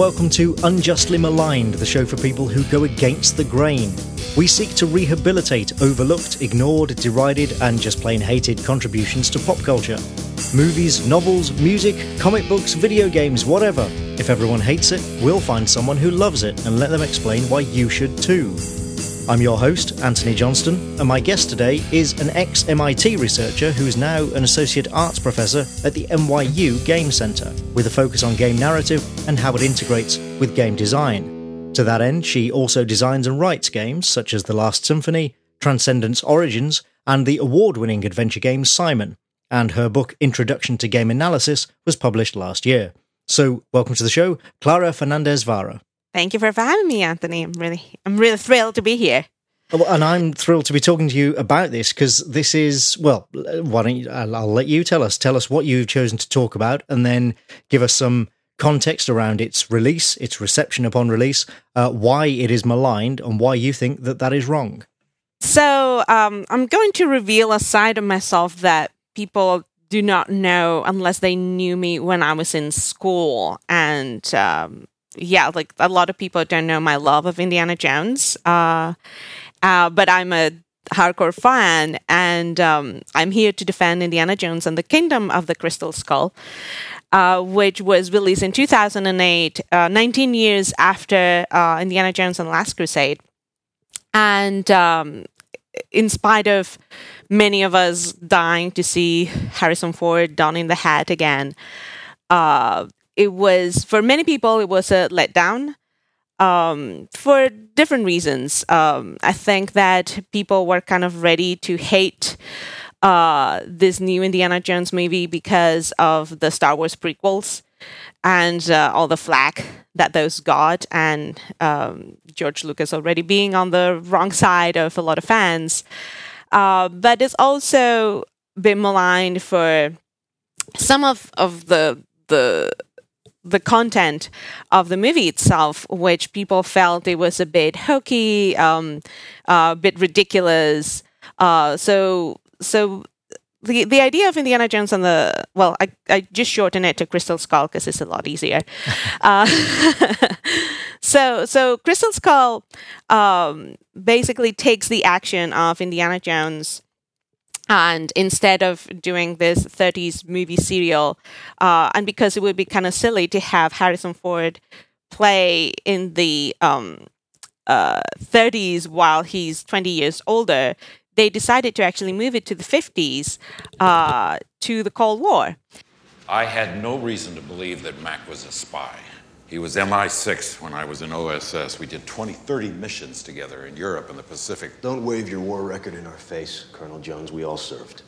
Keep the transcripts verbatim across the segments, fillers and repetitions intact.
welcome to Unjustly Maligned, the show for people who go against the grain. We seek to rehabilitate overlooked, ignored, derided, and just plain hated contributions to pop culture. Movies, novels, music, comic books, video games, whatever. If everyone hates it, we'll find someone who loves it and let them explain why you should too. I'm your host, Anthony Johnston, and my guest today is an ex-M I T researcher who is now an associate arts professor at the N Y U Game Centre, with a focus on game narrative and how it integrates with game design. To that end, she also designs and writes games such as The Last Symphony, Transcendence Origins, and the award-winning adventure game Simon, and her book Introduction to Game Analysis was published last year. So, welcome to the show, Clara Fernandez-Vara. Thank you for having me, Anthony. I'm really, I'm really thrilled to be here. And I'm thrilled to be talking to you about this because this is, well, why don't you, I'll, I'll let you tell us. Tell us what you've chosen to talk about and then give us some context around its release, its reception upon release, uh, why it is maligned and why you think that that is wrong. So um, I'm going to reveal a side of myself that people do not know unless they knew me when I was in school. And um yeah, like a lot of people don't know my love of Indiana Jones, uh, uh, but I'm a hardcore fan, and um, I'm here to defend Indiana Jones and the Kingdom of the Crystal Skull, uh, which was released in two thousand eight, uh, nineteen years after uh, Indiana Jones and the Last Crusade. And um, in spite of many of us dying to see Harrison Ford donning the hat again, uh, It was, for many people, it was a letdown um, for different reasons. Um, I think that people were kind of ready to hate uh, this new Indiana Jones movie because of the Star Wars prequels and uh, all the flack that those got, and um, George Lucas already being on the wrong side of a lot of fans. Uh, but it's also been maligned for some of, of the the the content of the movie itself, which people felt it was a bit hokey, um, uh, a bit ridiculous. Uh, so, so the the idea of Indiana Jones and the well, I I just shorten it to Crystal Skull because it's a lot easier. uh, so, so Crystal Skull um, basically takes the action of Indiana Jones. And instead of doing this thirties movie serial, uh, and because it would be kind of silly to have Harrison Ford play in the um, uh, thirties while he's twenty years older, they decided to actually move it to the fifties, uh, to the Cold War. I had no reason to believe that Mac was a spy. He was M I six when I was in O S S. We did twenty, thirty missions together in Europe and the Pacific. Don't wave your war record in our face, Colonel Jones. We all served.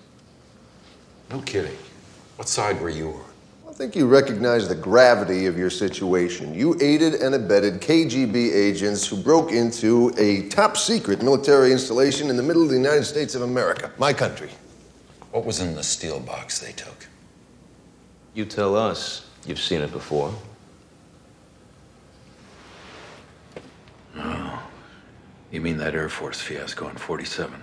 No kidding. What side were you on? I think you recognize the gravity of your situation. You aided and abetted K G B agents who broke into a top-secret military installation in the middle of the United States of America, my country. What was in the steel box they took? You tell us. You've seen it before. Oh, you mean that Air Force fiasco in forty-seven?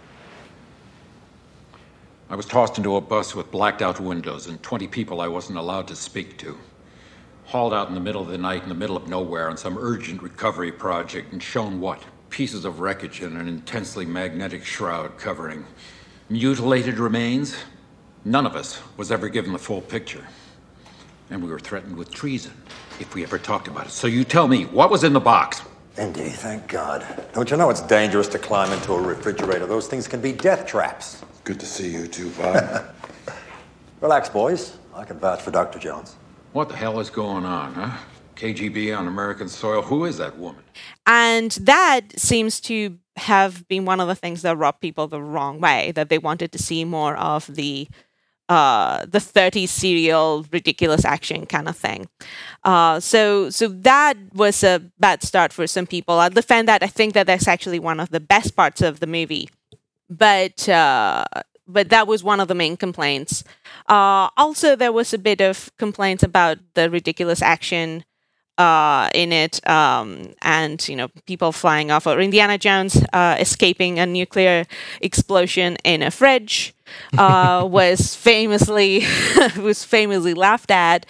I was tossed into a bus with blacked out windows and twenty people I wasn't allowed to speak to. Hauled out in the middle of the night in the middle of nowhere on some urgent recovery project and shown what? Pieces of wreckage and an intensely magnetic shroud covering mutilated remains. None of us was ever given the full picture. And we were threatened with treason if we ever talked about it. So you tell me, what was in the box? Indy, thank God. Don't you know it's dangerous to climb into a refrigerator? Those things can be death traps. Good to see you too, Bob. Relax, boys. I can vouch for Doctor Jones. What the hell is going on, huh? K G B on American soil? Who is that woman? And that seems to have been one of the things that rubbed people the wrong way, that they wanted to see more of the uh, the thirties serial, ridiculous action kind of thing. Uh, so so that was a bad start for some people. I defend that. I think that that's actually one of the best parts of the movie. But uh, but that was one of the main complaints. Uh, also, there was a bit of complaints about the ridiculous action uh, in it, um, and you know, people flying off, or Indiana Jones uh, escaping a nuclear explosion in a fridge. uh, was famously was famously laughed at.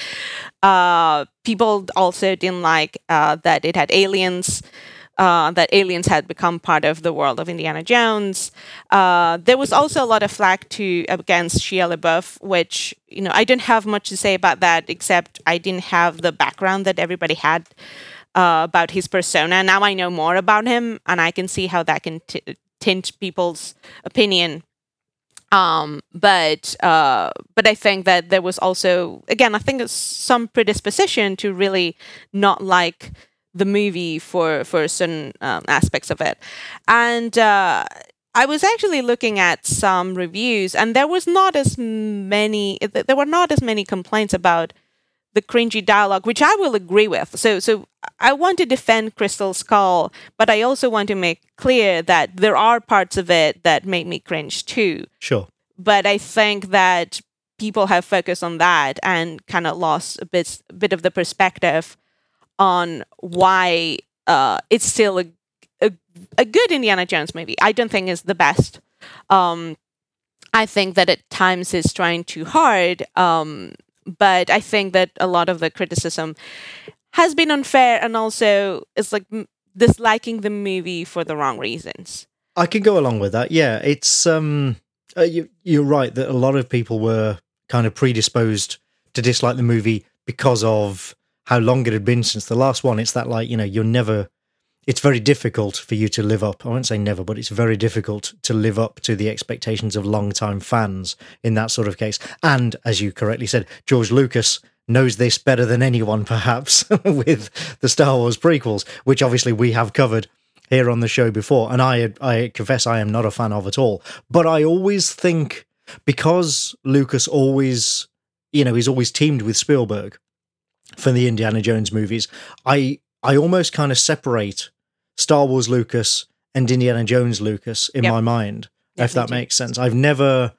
Uh, people also didn't like uh, that it had aliens. Uh, that aliens had become part of the world of Indiana Jones. Uh, there was also a lot of flack to against Shia LaBeouf, which, you know, I didn't have much to say about that, except I didn't have the background that everybody had uh, about his persona. Now I know more about him, and I can see how that can t- tint people's opinion. Um, but uh, but I think that there was also, again, I think it's some predisposition to really not like the movie for for certain um, aspects of it. And uh, I was actually looking at some reviews, and there was not as many there were not as many complaints about the cringy dialogue, which I will agree with. So so I want to defend Crystal Skull, but I also want to make clear that there are parts of it that make me cringe too. Sure. But I think that people have focused on that and kind of lost a bit a bit of the perspective on why uh, it's still a, a a good Indiana Jones movie. I don't think it's the best. Um, I think that at times it's trying too hard, um, but I think that a lot of the criticism has been unfair, and also it's like m- disliking the movie for the wrong reasons. I can go along with that. Yeah, it's um, uh, you, you're right that a lot of people were kind of predisposed to dislike the movie because of how long it had been since the last one. It's that, like, you know, you're never, it's very difficult for you to live up, I won't say never, but it's very difficult to live up to the expectations of long-time fans in that sort of case. And, as you correctly said, George Lucas knows this better than anyone, perhaps, with the Star Wars prequels, which obviously we have covered here on the show before, and I, I confess I am not a fan of at all. But I always think, because Lucas always, you know, he's always teamed with Spielberg for the Indiana Jones movies, I I almost kind of separate Star Wars Lucas and Indiana Jones Lucas in Yep. my mind, Yep, if that me too. makes sense. I've never,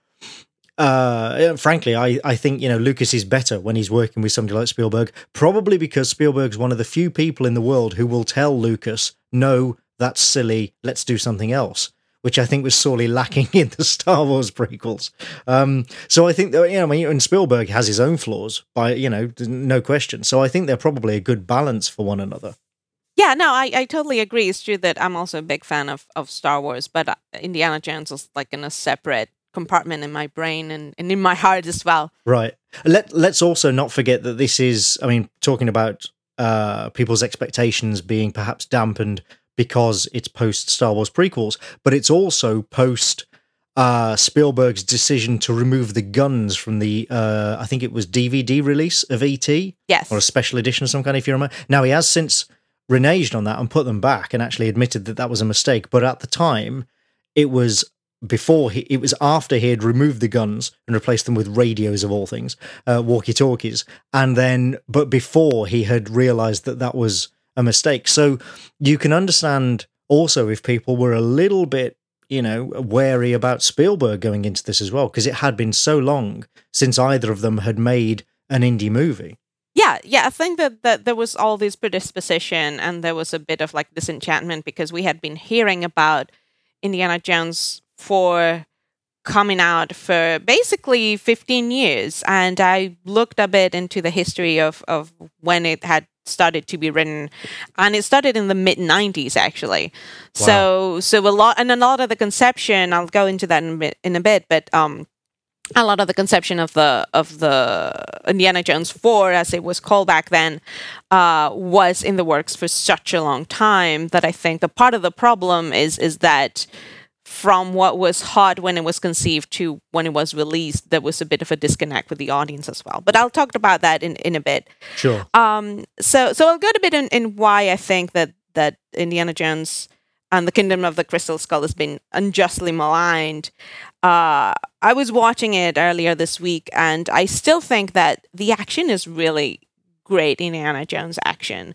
uh, frankly, I, I think, you know, Lucas is better when he's working with somebody like Spielberg, probably because Spielberg's one of the few people in the world who will tell Lucas, no, that's silly, let's do something else, which I think was sorely lacking in the Star Wars prequels. Um, so I think that, you know, I mean, and Spielberg has his own flaws, by, you know, no question. So I think they're probably a good balance for one another. Yeah, no, I, I totally agree. It's true that I'm also a big fan of, of Star Wars, but uh, Indiana Jones is like in a separate compartment in my brain and, and in my heart as well. Right. Let, let's also not forget that this is, I mean, talking about uh, people's expectations being perhaps dampened because it's post Star Wars prequels, but it's also post uh, Spielberg's decision to remove the guns from the, uh, I think it was D V D release of E T Yes. or a special edition of some kind, if you remember. Now, he has since reneged on that and put them back and actually admitted that that was a mistake. But at the time, it was before he, it was after he had removed the guns and replaced them with radios of all things, uh, walkie-talkies, and then, but before he had realized that that was a mistake. So you can understand also if people were a little bit, you know, wary about Spielberg going into this as well, because it had been so long since either of them had made an indie movie. Yeah, yeah, I think that, that there was all this predisposition and there was a bit of like disenchantment because we had been hearing about Indiana Jones for coming out for basically fifteen years. And I looked a bit into the history of, of when it had started to be written, and it started in the mid nineties actually. Wow. So so a lot, and a lot of the conception, I'll go into that in a bit, in a bit but um a lot of the conception of the of the Indiana Jones four, as it was called back then, uh, was in the works for such a long time that I think the part of the problem is is that from what was hot when it was conceived to when it was released, there was a bit of a disconnect with the audience as well. But I'll talk about that in, in a bit. Sure. Um. So so I'll go a bit in, in why I think that that Indiana Jones and the Kingdom of the Crystal Skull has been unjustly maligned. Uh, I was watching it earlier this week, and I still think that the action is really great in Indiana Jones action.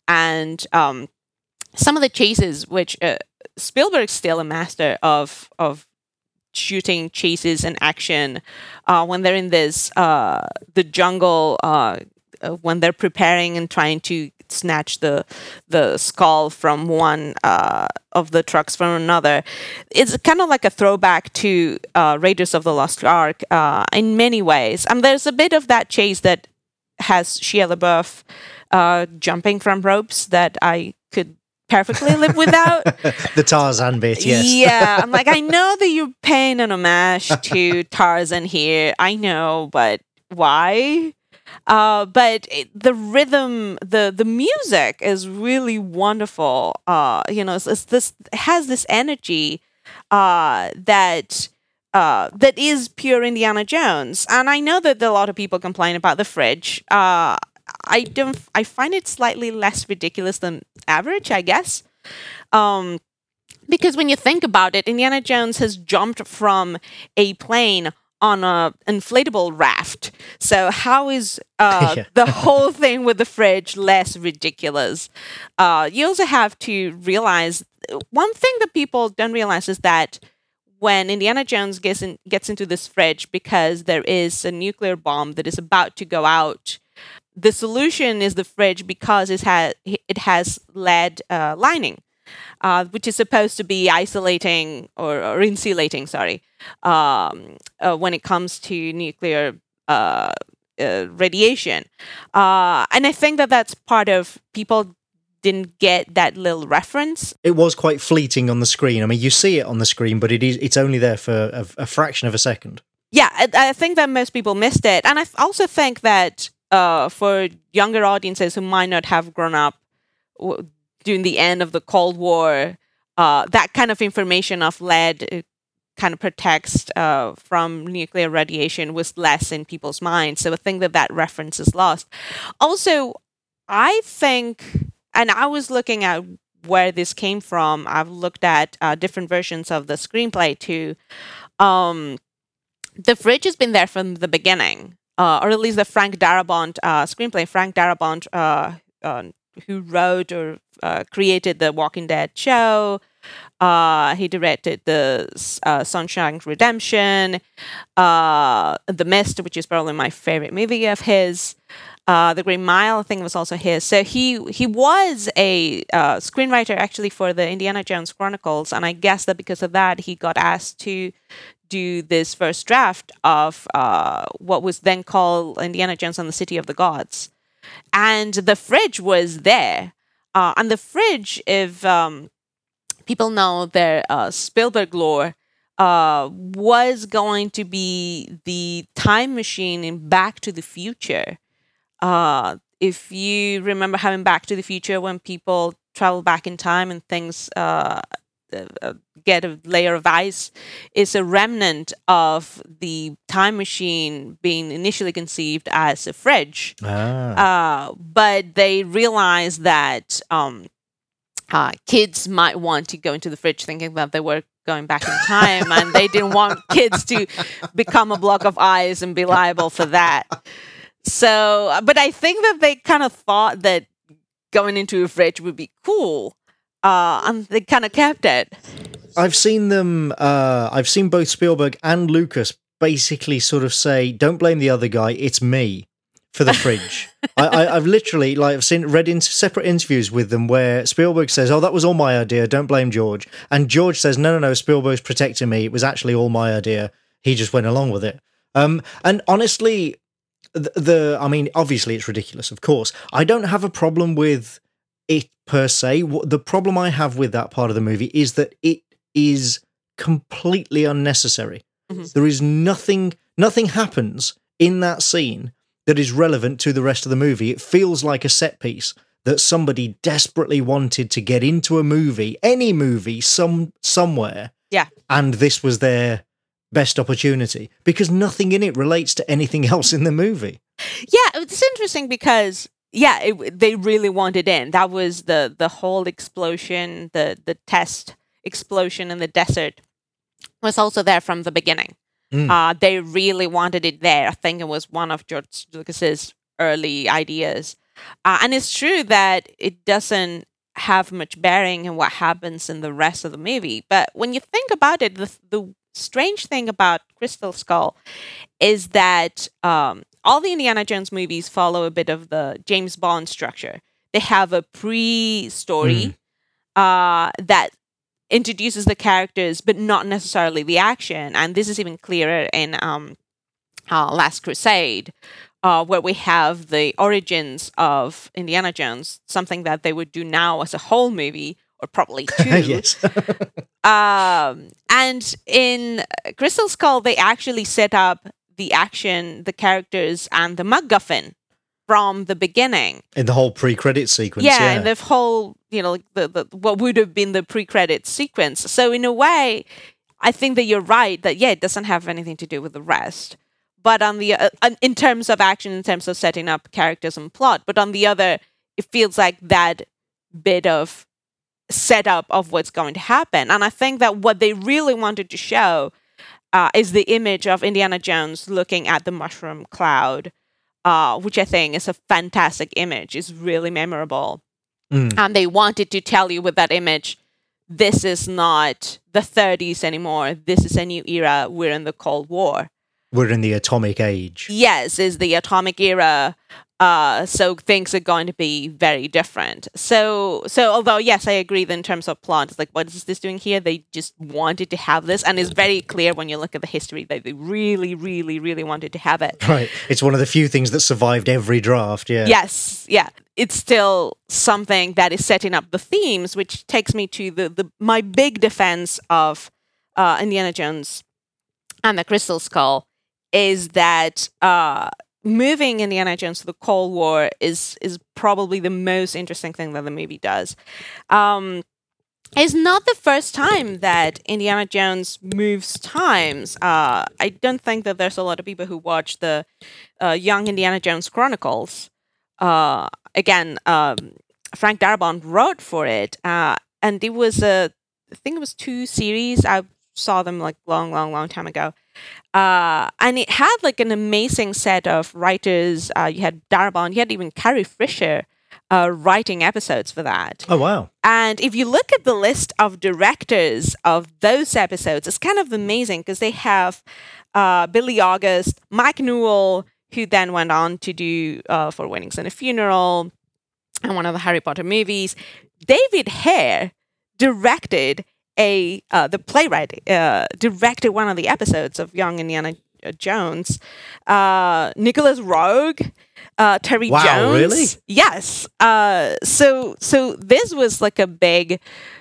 And um, some of the chases, which uh, Spielberg's still a master of of shooting chases and action uh, when they're in this, uh, the jungle, uh, uh, when they're preparing and trying to snatch the the skull from one uh, of the trucks from another. It's kind of like a throwback to uh, Raiders of the Lost Ark uh, in many ways. And there's a bit of that chase that has Shia LaBeouf uh, jumping from ropes that I could perfectly live without. The Tarzan bit, yes. Yeah, I'm like, I know that you're paying an homage to Tarzan here. I know, but why? Uh, but it, the rhythm, the the music is really wonderful. Uh, you know, it's, it's this it has this energy uh, that uh, that is pure Indiana Jones. And I know that a lot of people complain about the fridge. Uh, I don't. I find it slightly less ridiculous than average, I guess. Um, because when you think about it, Indiana Jones has jumped from a plane on a inflatable raft. So how is uh, Yeah. the whole thing with the fridge less ridiculous? Uh, you also have to realize one thing that people don't realize is that when Indiana Jones gets in, gets into this fridge because there is a nuclear bomb that is about to go out, the solution is the fridge because it has it has lead uh, lining, uh, which is supposed to be isolating or, or insulating. Sorry, um, uh, when it comes to nuclear uh, uh, radiation, uh, and I think that that's part of people didn't get that little reference. It was quite fleeting on the screen. I mean, you see it on the screen, but it is it's only there for a, a fraction of a second. Yeah, I, I think that most people missed it, and I th- also think that. Uh, for younger audiences who might not have grown up w- during the end of the Cold War, uh, that kind of information of lead uh, kind of protects uh, from nuclear radiation was less in people's minds. So I think that that reference is lost. Also, I think, and I was looking at where this came from. I've looked at uh, different versions of the screenplay too. Um, the fridge has been there from the beginning. Uh, or at least the Frank Darabont uh, screenplay. Frank Darabont, uh, uh, who wrote or uh, created the Walking Dead show. Uh, he directed the uh, Shawshank Redemption, uh, The Mist, which is probably my favorite movie of his. Uh, the Green Mile, I think, was also his. So he he was a uh, screenwriter actually for the Indiana Jones Chronicles, and I guess that because of that, he got asked to do this first draft of uh, what was then called Indiana Jones and the City of the Gods. And the fridge was there. Uh, and the fridge, if um, people know their uh, Spielberg lore, uh, was going to be the time machine in Back to the Future. Uh, if you remember having Back to the Future when people travel back in time and things uh, uh, get a layer of ice, is a remnant of the time machine being initially conceived as a fridge. Ah. Uh, but they realized that um, uh, kids might want to go into the fridge thinking that they were going back in time, and they didn't want kids to become a block of ice and be liable for that. So, but I think that they kind of thought that going into a fridge would be cool, uh, and they kind of kept it. I've seen them, uh, I've seen both Spielberg and Lucas basically sort of say, don't blame the other guy, it's me, for the fridge. I, I, I've literally, like, I've seen, read in separate interviews with them where Spielberg says, oh, that was all my idea, don't blame George. And George says, no, no, no, Spielberg's protecting me, it was actually all my idea, he just went along with it. Um, and honestly, the, the, I mean, obviously it's ridiculous, of course. I don't have a problem with it per se. The problem I have with that part of the movie is that it is completely unnecessary. Mm-hmm. There is nothing, nothing happens in that scene that is relevant to the rest of the movie. It feels like a set piece that somebody desperately wanted to get into a movie, any movie, some somewhere. Yeah. And this was their best opportunity because nothing in it relates to anything else in the movie. Yeah, it's interesting because yeah, it, they really wanted in. That was the the whole explosion, the the test explosion in the desert was also there from the beginning. Mm. Uh, they really wanted it there. I think it was one of George Lucas's early ideas. Uh, and it's true that it doesn't have much bearing in what happens in the rest of the movie. But when you think about it, the, the strange thing about Crystal Skull is that um, all the Indiana Jones movies follow a bit of the James Bond structure. They have a pre-story mm. uh, that introduces the characters, but not necessarily the action. And this is even clearer in um, uh, Last Crusade, uh, where we have the origins of Indiana Jones, something that they would do now as a whole movie, or probably two. Yes. um, and in Crystal Skull, they actually set up the action, the characters, and the MacGuffin from the beginning. In the whole pre-credit sequence, yeah. yeah. in the whole, you know, like the, the what would have been the pre-credit sequence. So in a way, I think that you're right that, yeah, it doesn't have anything to do with the rest. But on the uh, in terms of action, in terms of setting up characters and plot, but on the other, it feels like that bit of setup of what's going to happen. And I think that what they really wanted to show uh, is the image of Indiana Jones looking at the mushroom cloud, uh, which I think is a fantastic image. It's really memorable. Mm. And they wanted to tell you with that image, this is not the thirties anymore. This is a new era. We're in the Cold War. We're in the atomic age. Yes, is the atomic era. Uh, so things are going to be very different. So, so although, yes, I agree that in terms of plot, it's like, what is this doing here? They just wanted to have this. And it's very clear when you look at the history that they really, really, really wanted to have it. Right. It's one of the few things that survived every draft, yeah. Yes, yeah. It's still something that is setting up the themes, which takes me to the, the my big defense of uh, Indiana Jones and the Crystal Skull is that uh, moving Indiana Jones to the Cold War is is probably the most interesting thing that the movie does. Um, it's not the first time that Indiana Jones moves times. Uh, I don't think that there's a lot of people who watch the uh, Young Indiana Jones Chronicles. Uh, again, um, Frank Darabont wrote for it, uh, and it was a, I think it was two series. I saw them like long, long, long time ago. Uh, and it had like an amazing set of writers. Uh, you had Darabont, you had even Carrie Fisher uh, writing episodes for that. Oh, wow. And if you look at the list of directors of those episodes, it's kind of amazing because they have uh, Billy August, Mike Newell, who then went on to do uh, For Weddings and a Funeral and one of the Harry Potter movies. David Hare directed A uh, the playwright uh, directed one of the episodes of Young Indiana Jones. Uh, Nicholas Roeg, uh, Terry wow, Jones. Really? Yes. Uh, so so this was like a big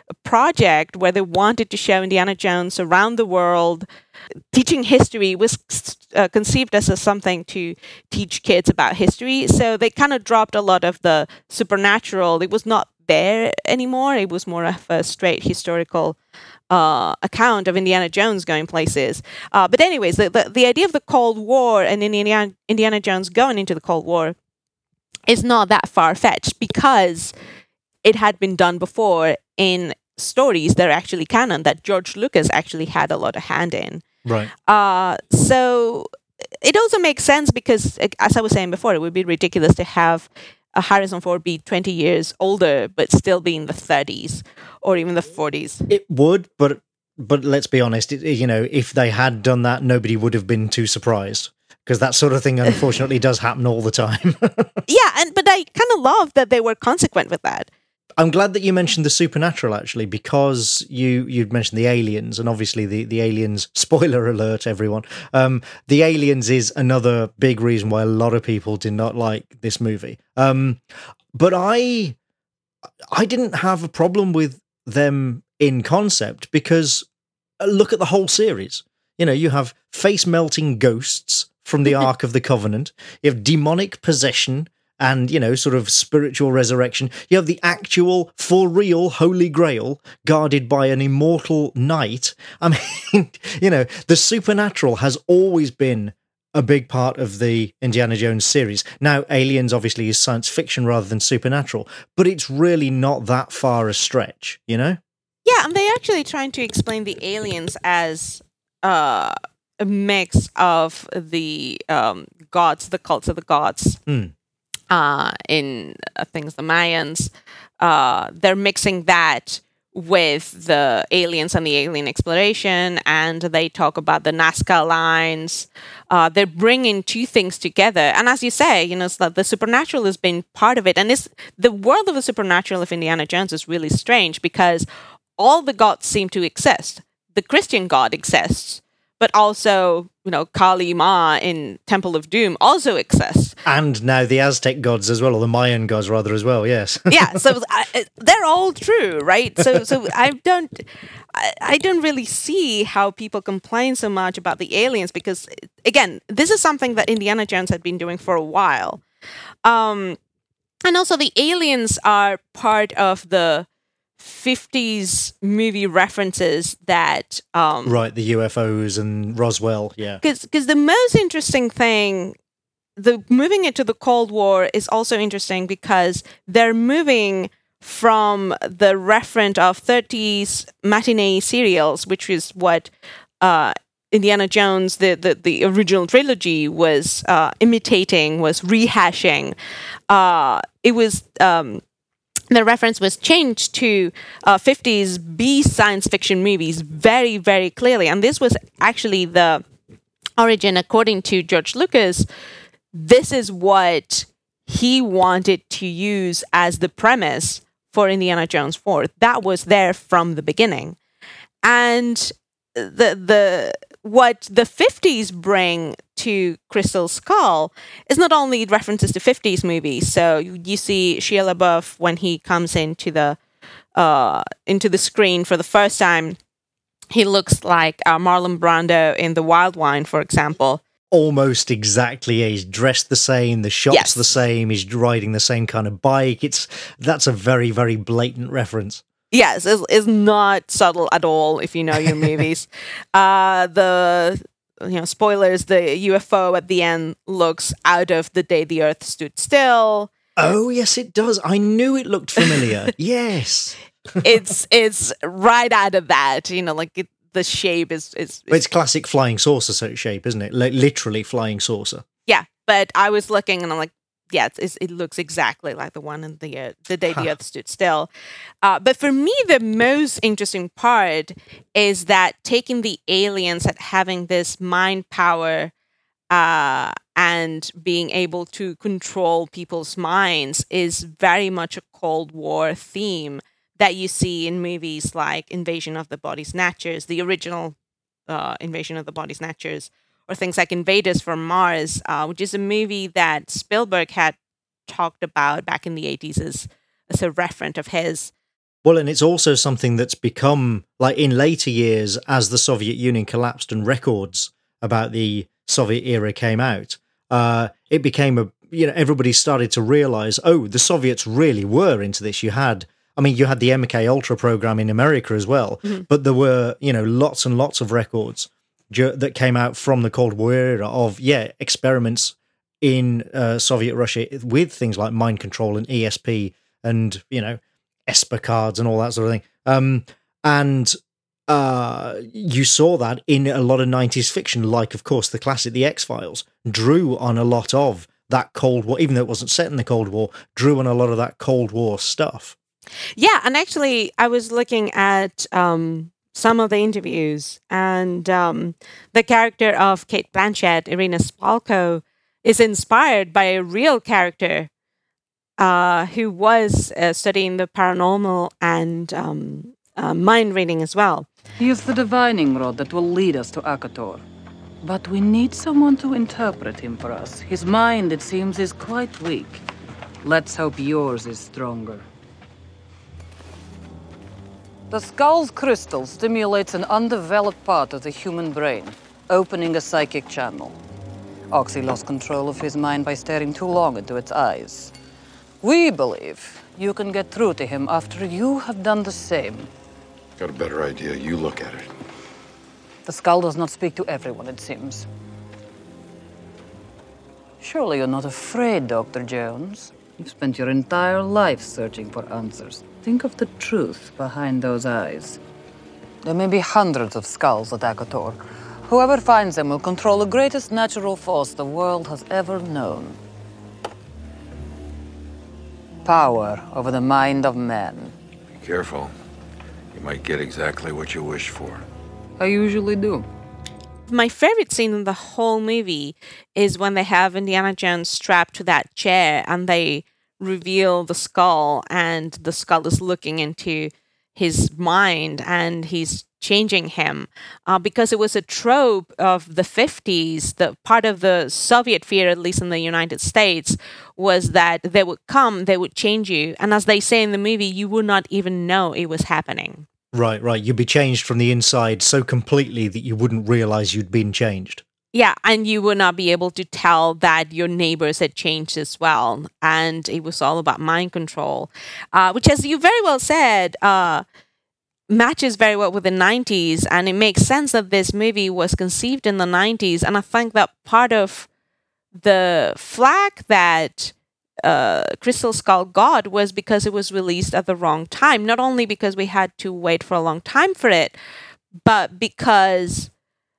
project where they wanted to show Indiana Jones around the world. Teaching history was uh, conceived as a, something to teach kids about history. So they kind of dropped a lot of the supernatural. It was not there anymore. It was more of a straight historical uh, account of Indiana Jones going places. Uh, but anyways, the, the the idea of the Cold War and Indiana, Indiana Jones going into the Cold War is not that far-fetched because it had been done before in stories that are actually canon that George Lucas actually had a lot of hand in. Right. Uh, so it also makes sense because, as I was saying before, it would be ridiculous to have a Harrison Ford be twenty years older, but still be in the thirties or even the forties. It would, but but let's be honest. It, you know, if they had done that, nobody would have been too surprised because that sort of thing, unfortunately, does happen all the time. Yeah, and but I kind of love that they were consequent with that. I'm glad that you mentioned the supernatural, actually, because you you'd mentioned the aliens, and obviously the, the aliens, spoiler alert, everyone, um, the aliens is another big reason why a lot of people did not like this movie. Um, but I I didn't have a problem with them in concept because look at the whole series. You know, you have face-melting ghosts from the Ark of the Covenant, you have demonic possession, and, you know, sort of spiritual resurrection. You have the actual, for real, Holy Grail guarded by an immortal knight. I mean, you know, the supernatural has always been a big part of the Indiana Jones series. Now, Aliens obviously is science fiction rather than supernatural, but it's really not that far a stretch, you know? Yeah, and they're actually trying to explain the aliens as uh, a mix of the um, gods, the cults of the gods. Mm. Uh, in uh, things, the Mayans, uh, they're mixing that with the aliens and the alien exploration, and they talk about the Nazca lines. Uh, they're bringing two things together, and as you say, you know, it's like the supernatural has been part of it, and it's the world of the supernatural of Indiana Jones is really strange because all the gods seem to exist. The Christian God exists, but also, you know, Kali Ma in Temple of Doom also exists. And now the Aztec gods as well, or the Mayan gods rather as well, yes. Yeah, so I, they're all true, right? So so I don't I, I don't really see how people complain so much about the aliens because, again, this is something that Indiana Jones had been doing for a while. Um, and also the aliens are part of the fifties movie references that um right, the U F Os and Roswell, yeah, because because the most interesting thing, the moving it to the Cold War is also interesting because they're moving from the referent of thirties matinee serials, which is what uh Indiana Jones, the the, the original trilogy, was uh imitating, was rehashing. Uh it was um The reference was changed to uh, fifties B science fiction movies very, very clearly. And this was actually the origin, according to George Lucas. This is what he wanted to use as the premise for Indiana Jones four. That was there from the beginning. And the the what the fifties bring to Crystal Skull is not only references to fifties movies. So you, you see Shia LaBeouf when he comes into the uh, into the screen for the first time. He looks like uh, Marlon Brando in The Wild Wine, for example. Almost exactly. He's dressed the same. The shop's Yes. the same. He's riding the same kind of bike. It's that's a very, very blatant reference. Yes, it's, it's not subtle at all if you know your movies. Uh, the you know spoilers: the U F O at the end looks out of The Day the Earth Stood Still. Oh yes, it does. I knew it looked familiar. Yes, It's it's right out of that. You know, like it, the shape is is. it's classic flying saucer sort of shape, isn't it? Like literally flying saucer. Yeah, but I was looking and I'm like, yeah, it's, it looks exactly like the one in the uh, the day the Earth stood still. Uh, but for me, the most interesting part is that taking the aliens at having this mind power uh, and being able to control people's minds is very much a Cold War theme that you see in movies like Invasion of the Body Snatchers, the original uh, Invasion of the Body Snatchers, or things like Invaders from Mars, uh, which is a movie that Spielberg had talked about back in the eighties as, as a referent of his. Well, and it's also something that's become, like in later years, as the Soviet Union collapsed and records about the Soviet era came out, uh, it became a, you know, everybody started to realize, oh, the Soviets really were into this. You had, I mean, you had the M K Ultra program in America as well, mm-hmm. but there were, you know, lots and lots of records that came out from the Cold War era of, yeah, experiments in uh, Soviet Russia with things like mind control and E S P and, you know, E S P A cards and all that sort of thing. Um, and uh, you saw that in a lot of nineties fiction, like, of course, the classic The X-Files, drew on a lot of that Cold War, even though it wasn't set in the Cold War, drew on a lot of that Cold War stuff. Yeah, and actually, I was looking at um, some of the interviews, and um, the character of Kate Blanchett, Irina Spalko, is inspired by a real character uh, who was uh, studying the paranormal and um, uh, mind reading as well. He is the divining rod that will lead us to Akator. But we need someone to interpret him for us. His mind, it seems, is quite weak. Let's hope yours is stronger. The skull's crystal stimulates an undeveloped part of the human brain, opening a psychic channel. Oxy lost control of his mind by staring too long into its eyes. We believe you can get through to him after you have done the same. Got a better idea. You look at it. The skull does not speak to everyone, it seems. Surely you're not afraid, Doctor Jones. You've spent your entire life searching for answers. Think of the truth behind those eyes. There may be hundreds of skulls at Akator. Whoever finds them will control the greatest natural force the world has ever known. Power over the mind of man. Be careful. you might get exactly what you wish for. I usually do. My favorite scene in the whole movie is when they have Indiana Jones strapped to that chair and they reveal the skull, and the skull is looking into his mind and he's changing him. Uh, because it was a trope of the fifties, the part of the Soviet fear, at least in the United States, was that they would come, they would change you, and as they say in the movie, you would not even know it was happening. Right, right. You'd be changed from the inside so completely that you wouldn't realize you'd been changed. Yeah, and you would not be able to tell that your neighbors had changed as well. And it was all about mind control, uh, which, as you very well said, uh, matches very well with the nineties. And it makes sense that this movie was conceived in the nineties. And I think that part of the flack that uh, Crystal Skull got was because it was released at the wrong time. Not only because we had to wait for a long time for it, but because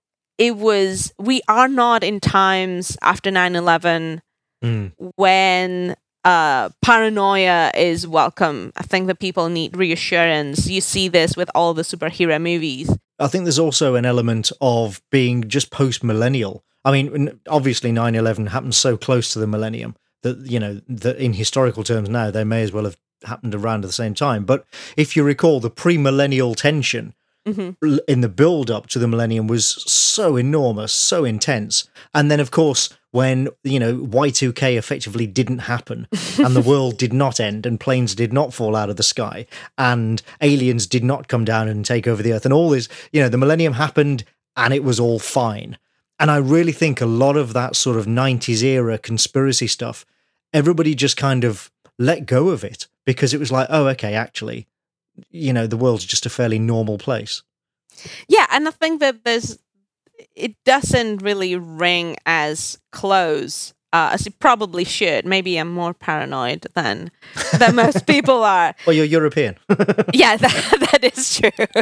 it was, we are not in times after nine eleven mm. when uh, paranoia is welcome. I think that people need reassurance. You see this with all the superhero movies. I think there's also an element of being just post-millennial. I mean, obviously nine eleven happened so close to the millennium that, you know, that in historical terms now, they may as well have happened around at the same time. But if you recall, the pre-millennial tension mm-hmm. in the build-up to the millennium was so enormous, so intense. And then, of course, when, you know, Y two K effectively didn't happen and the world did not end and planes did not fall out of the sky and aliens did not come down and take over the earth and all this, you know, the millennium happened and it was all fine. And I really think a lot of that sort of nineties era conspiracy stuff, everybody just kind of let go of it because it was like, oh, okay, actually, you know, the world's just a fairly normal place. Yeah, and I think that there's, it doesn't really ring as close uh, as it probably should. Maybe I'm more paranoid than than most people are. Well, you're European. Yeah, that, that is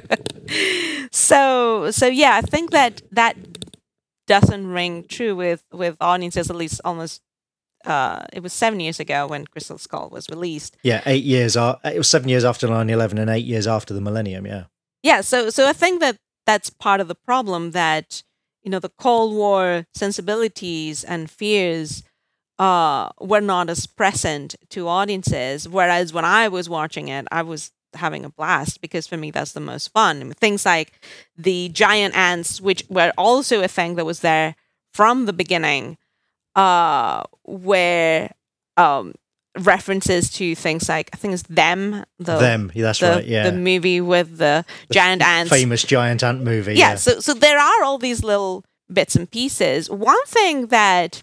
true. so, so yeah, I think that that doesn't ring true with, with audiences, at least almost, uh, it was seven years ago when Crystal Skull was released. Yeah, eight years, uh, it was seven years after nine eleven and eight years after the millennium, yeah. Yeah, so so I think that that's part of the problem, that, you know, the Cold War sensibilities and fears uh, were not as present to audiences, whereas when I was watching it, I was having a blast because for me that's the most fun. I mean, things like the giant ants, which were also a thing that was there from the beginning, uh, were um, references to things like, I think it's Them. The, Them, yeah, that's the, right, yeah. The movie with the, the giant ants. Famous giant ant movie, yeah. yeah. So, so there are all these little bits and pieces. One thing that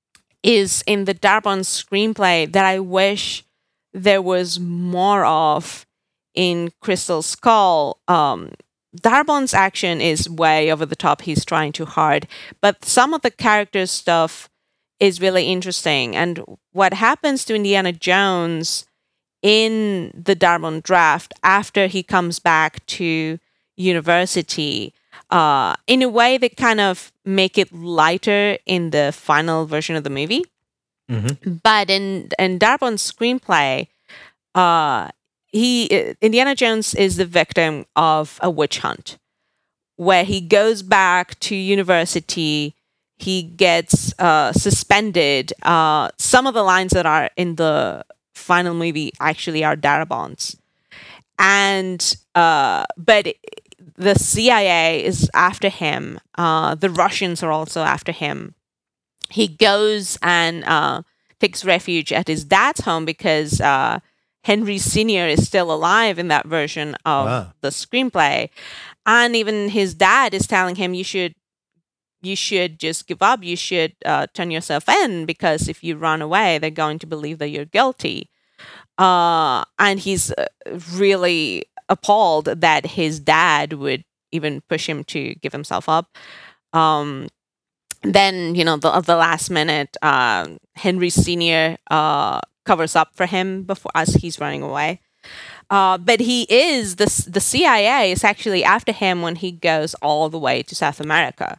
is in the Darabont screenplay that I wish there was more of in Crystal Skull, um, Darabont's action is way over the top. He's trying too hard. But some of the character stuff is really interesting. And what happens to Indiana Jones in the Darabont draft after he comes back to university, uh, in a way they kind of make it lighter in the final version of the movie. Mm-hmm. But in, in Darabont's screenplay, uh, he Indiana Jones is the victim of a witch hunt where he goes back to university. He gets uh, suspended. Uh, some of the lines that are in the final movie actually are Darabont's. And, uh, but the C I A is after him. Uh, the Russians are also after him. He goes and uh, takes refuge at his dad's home because uh, Henry Senior is still alive in that version of wow. the screenplay. And even his dad is telling him, you should you should just give up. You should uh, turn yourself in, because if you run away, they're going to believe that you're guilty. Uh, and he's really appalled that his dad would even push him to give himself up. Um, then, you know, the, the last minute, uh, Henry Senior uh, covers up for him before as he's running away. Uh, but he is, the, the C I A is actually after him when he goes all the way to South America.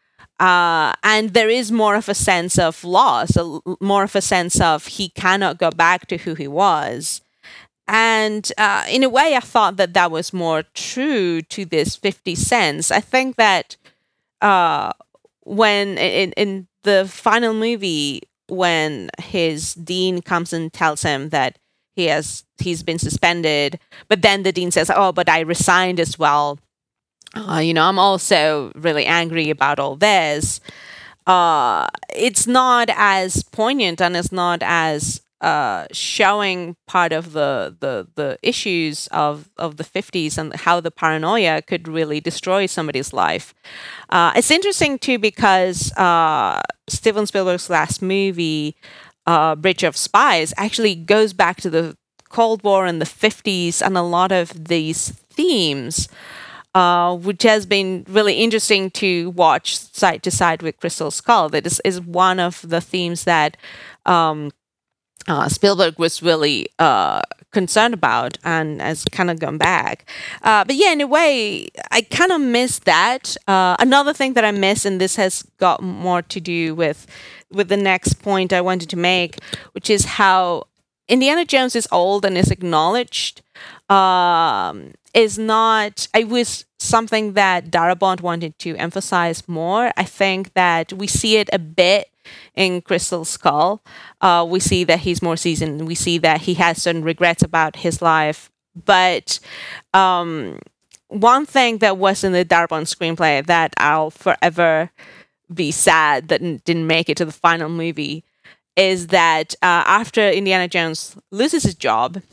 Uh, and there is more of a sense of loss, a, more of a sense of he cannot go back to who he was. And uh, in a way, I thought that that was more true to this fifty Cents. I think that uh, when in, in the final movie, when his dean comes and tells him that he has he's been suspended, but then the dean says, "Oh, but I resigned as well. Uh, you know, I'm also really angry about all this." Uh, it's not as poignant and it's not as uh, showing part of the, the the issues of, of the fifties and how the paranoia could really destroy somebody's life. Uh, it's interesting too because uh, Steven Spielberg's last movie, uh, Bridge of Spies, actually goes back to the Cold War and the fifties and a lot of these themes. Uh, which has been really interesting to watch side to side with Crystal Skull. That is, is one of the themes that um, uh, Spielberg was really uh, concerned about and has kind of gone back. Uh, but yeah, in a way, I kind of miss that. Uh, another thing that I miss, and this has got more to do with with the next point I wanted to make, which is how Indiana Jones is old and is acknowledged. Um, is not, it was something that Darabont wanted to emphasize more. I think that we see it a bit in Crystal Skull. Uh, we see that he's more seasoned. We see that he has certain regrets about his life. But um, one thing that was in the Darabont screenplay that I'll forever be sad that didn't make it to the final movie is that uh, after Indiana Jones loses his job,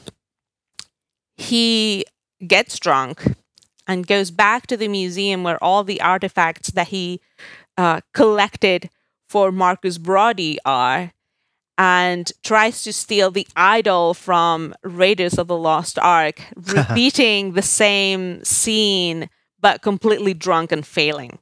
he gets drunk and goes back to the museum where all the artifacts that he uh, collected for Marcus Brody are, and tries to steal the idol from Raiders of the Lost Ark, repeating the same scene but completely drunk and failing.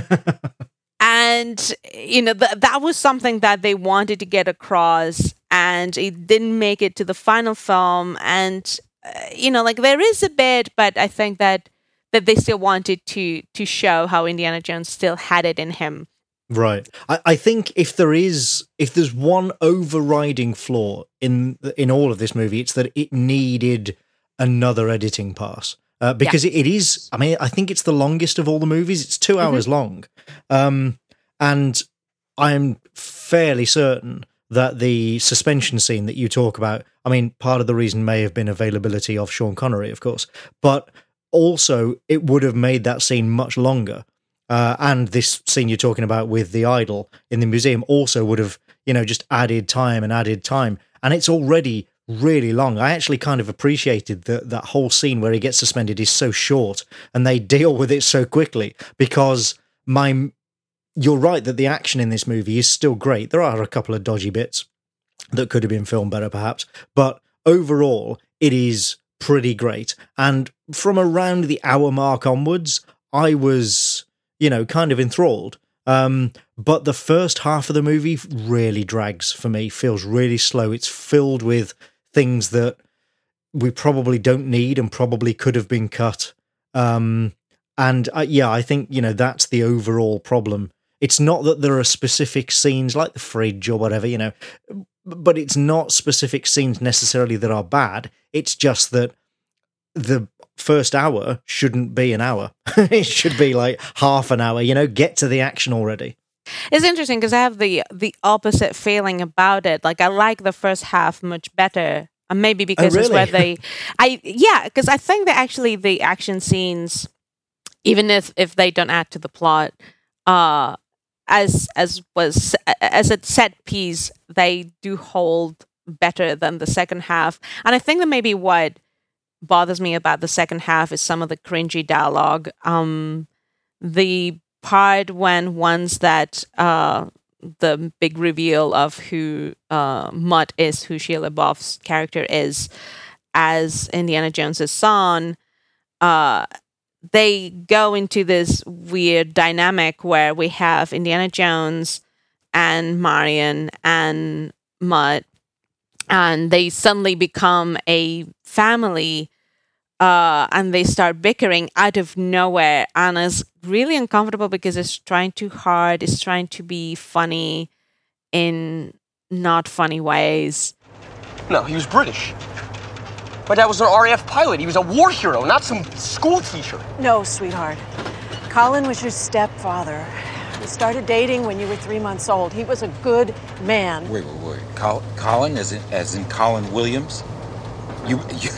And, you know, th- that was something that they wanted to get across, and it didn't make it to the final film. And Uh, you know, like there is a bit, but I think that that they still wanted to to show how Indiana Jones still had it in him. Right. I, I think if there is, if there's one overriding flaw in in all of this movie, it's that it needed another editing pass. Uh, because yeah. it, it is, I mean, I think it's the longest of all the movies. It's two hours mm-hmm. long. Um, and I'm fairly certain that the suspension scene that you talk about, I mean, part of the reason may have been availability of Sean Connery, of course, but also it would have made that scene much longer. Uh, and this scene you're talking about with the idol in the museum also would have, you know, just added time and added time. And it's already really long. I actually kind of appreciated that that whole scene where he gets suspended is so short and they deal with it so quickly, because my... You're right that the action in this movie is still great. There are a couple of dodgy bits that could have been filmed better, perhaps. But overall, it is pretty great. And from around the hour mark onwards, I was, you know, kind of enthralled. Um, but the first half of the movie really drags for me, feels really slow. It's filled with things that we probably don't need and probably could have been cut. Um, and uh, yeah, I think, you know, that's the overall problem. It's not that there are specific scenes like the fridge or whatever, you know, but it's not specific scenes necessarily that are bad. It's just that the first hour shouldn't be an hour. It should be like half an hour, you know, get to the action already. It's interesting because I have the the opposite feeling about it. Like, I like the first half much better. And maybe because oh, really? it's where they... I Yeah, because I think that actually the action scenes, even if, if they don't add to the plot... Uh, As as was as a set piece, they do hold better than the second half, and I think that maybe what bothers me about the second half is some of the cringy dialogue. Um, the part when once that uh, the big reveal of who uh, Mutt is, who Shia LaBeouf's character is, as Indiana Jones's son. Uh, They go into this weird dynamic where we have Indiana Jones and Marion and Mutt, and they suddenly become a family, uh, and they start bickering out of nowhere, and it's really uncomfortable because it's trying too hard, it's trying to be funny in not funny ways. No, he was British. My dad was an R A F pilot. He was a war hero, not some school teacher. No, sweetheart. Colin was your stepfather. We started dating when you were three months old. He was a good man. Wait, wait, wait. Col- Colin, as in, as in Colin Williams? You, you,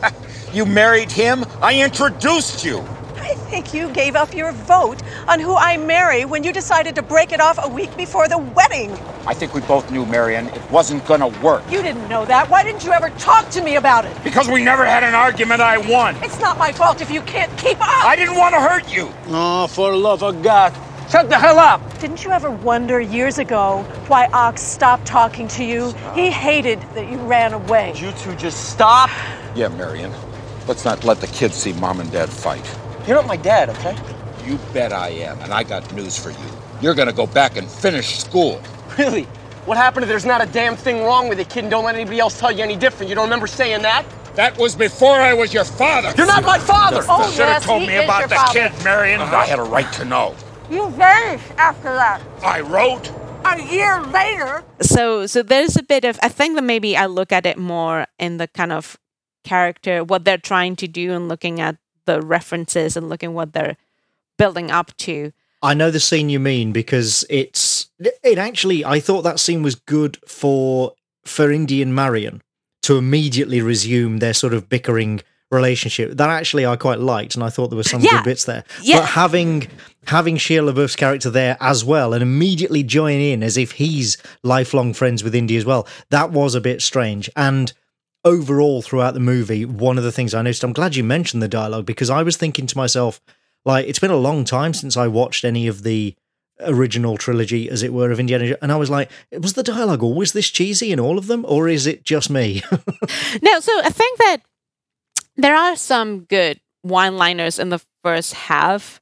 you married him? I introduced you. I think you gave up your vote on who I marry when you decided to break it off a week before the wedding. I think we both knew, Marion, it wasn't gonna work. You didn't know that. Why didn't you ever talk to me about it? Because we never had an argument, I won. It's not my fault if you can't keep up. I didn't want to hurt you. Oh, for the love of God. Shut the hell up! Didn't you ever wonder years ago why Ox stopped talking to you? Stop. He hated that you ran away. You two just stop. Yeah, Marion. Let's not let the kids see Mom and Dad fight. You're not my dad, okay? You bet I am, and I got news for you. You're gonna go back and finish school. Really? What happened if there's not a damn thing wrong with the kid and don't let anybody else tell you any different? You don't remember saying that? That was before I was your father. You're not my father! Oh, you should have yes, told he me is about your the father. kid, Marion. Uh-huh. I had a right to know. You vanished after that. I wrote? A year later. So, so there's a bit of, I think that maybe I look at it more in the kind of character, what they're trying to do, and looking at the references and looking what they're building up to. I know the scene you mean, because it's it actually, I thought that scene was good for for Indy and Marion to immediately resume their sort of bickering relationship. That actually I quite liked, and I thought there were some yeah. good bits there. Yeah. But having having Shia LaBeouf's character there as well, and immediately join in as if he's lifelong friends with Indy as well, that was a bit strange. And overall, throughout the movie, one of the things I noticed, I'm glad you mentioned the dialogue, because I was thinking to myself, like, it's been a long time since I watched any of the original trilogy, as it were, of Indiana Jones, and I was like, was the dialogue always this cheesy in all of them, or is it just me? No, so I think that there are some good one-liners in the first half.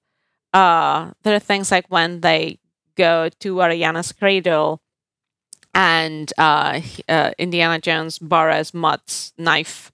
Uh, there are things like when they go to Ariana's cradle, and uh, uh, Indiana Jones borrows Mutt's knife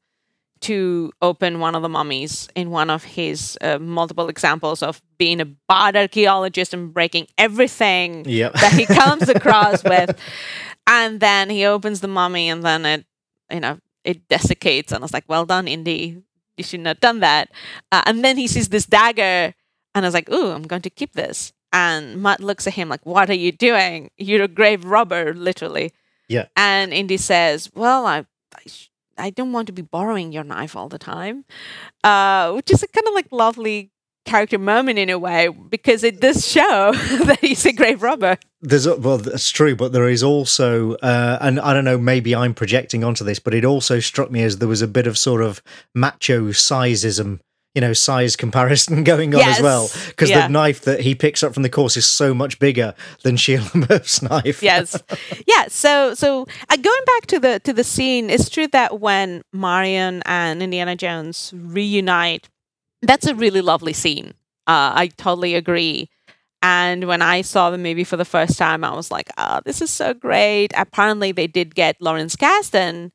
to open one of the mummies in one of his uh, multiple examples of being a bad archaeologist and breaking everything Yep. that he comes across with. And then he opens the mummy, and then it, you know, it desiccates. And I was like, well done, Indy. You shouldn't have done that. Uh, and then he sees this dagger, and I was like, ooh, I'm going to keep this. And Mutt looks at him like, what are you doing? You're a grave robber, literally. Yeah. And Indy says, well, I, I, I don't want to be borrowing your knife all the time. Uh, which is a kind of like lovely character moment in a way, because it does show that he's a grave robber. There's a, well, that's true, but there is also, uh, and I don't know, maybe I'm projecting onto this, but it also struck me as there was a bit of sort of macho sizeism, you know, size comparison going on Yes. as well, because Yeah. the knife that he picks up from the course is so much bigger than Shia LaBeouf's knife. Yes, yeah. So, so uh, going back to the to the scene, it's true that when Marion and Indiana Jones reunite, that's a really lovely scene. Uh, I totally agree. And when I saw the movie for the first time, I was like, "Oh, this is so great!" Apparently, they did get Lawrence Kasdan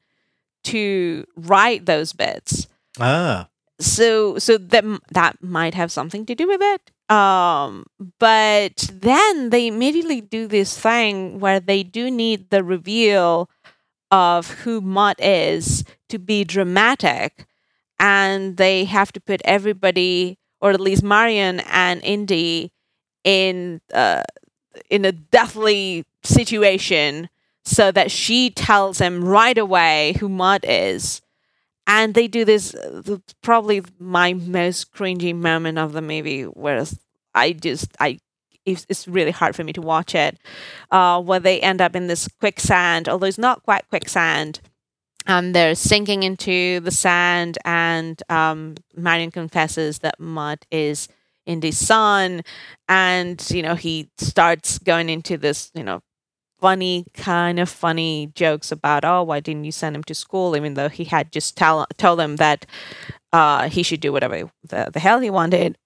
to write those bits. Ah. So, so that that might have something to do with it. Um, but then they immediately do this thing where they do need the reveal of who Mutt is to be dramatic, and they have to put everybody, or at least Marion and Indy, in uh, in a deathly situation, so that she tells him right away who Mutt is. And they do this, uh, probably my most cringy moment of the movie, whereas I just, I, it's, it's really hard for me to watch it, uh, where they end up in this quicksand, although it's not quite quicksand, and they're sinking into the sand, and um, Marion confesses that Mutt is Indy's son, and, you know, he starts going into this, you know, funny, kind of funny jokes about, oh, why didn't you send him to school, even though he had just tell, told him that uh, he should do whatever the, the hell he wanted.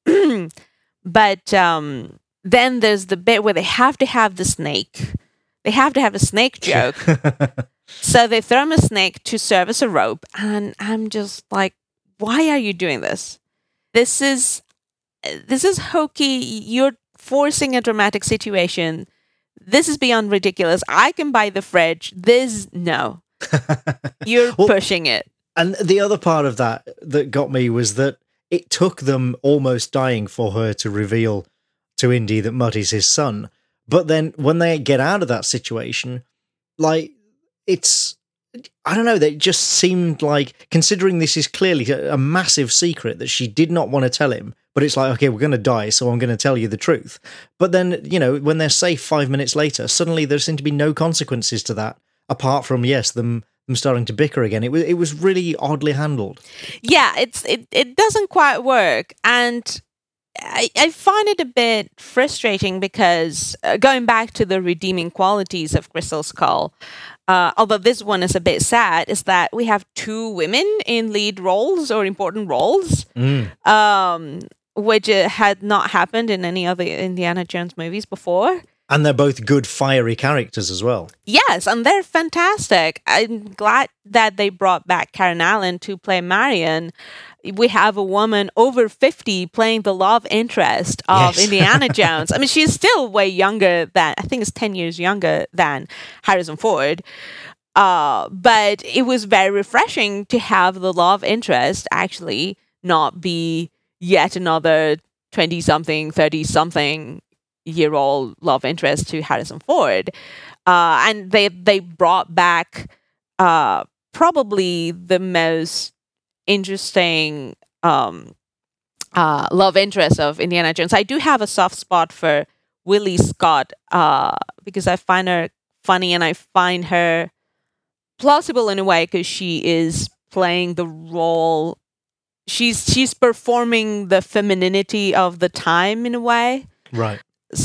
But um, then there's the bit where they have to have the snake. They have to have a snake joke. So they throw him a snake to serve as a rope. And I'm just like, why are you doing this? This is, this is hokey. You're forcing a dramatic situation. This is beyond ridiculous. I can buy the fridge. This, no. You're Well, pushing it. And the other part of that that got me was that it took them almost dying for her to reveal to Indy that Mutt is his son. But then when they get out of that situation, like, it's, I don't know, they just seemed like, considering this is clearly a, a massive secret that she did not want to tell him, but it's like, okay, we're going to die, so I'm going to tell you the truth. But then, you know, when they're safe five minutes later, suddenly there seem to be no consequences to that, apart from, yes, them them starting to bicker again. It was it was really oddly handled. Yeah, it's it, it doesn't quite work. And I, I find it a bit frustrating because uh, going back to the redeeming qualities of Crystal Skull, uh, although this one is a bit sad, is that we have two women in lead roles or important roles, mm. um, which uh, had not happened in any other Indiana Jones movies before. And they're both good, fiery characters as well. Yes, and they're fantastic. I'm glad that they brought back Karen Allen to play Marion. We have a woman over fifty playing the love interest of yes. Indiana Jones. I mean, she's still way younger than, I think it's ten years younger than Harrison Ford. Uh, but it was very refreshing to have the love interest actually not be yet another twenty-something, thirty-something year old love interest to Harrison Ford. Uh, and they they brought back uh, probably the most interesting um, uh, love interest of Indiana Jones. I do have a soft spot for Willie Scott uh, because I find her funny and I find her plausible in a way because she is playing the role. She's she's performing the femininity of the time in a way. Right.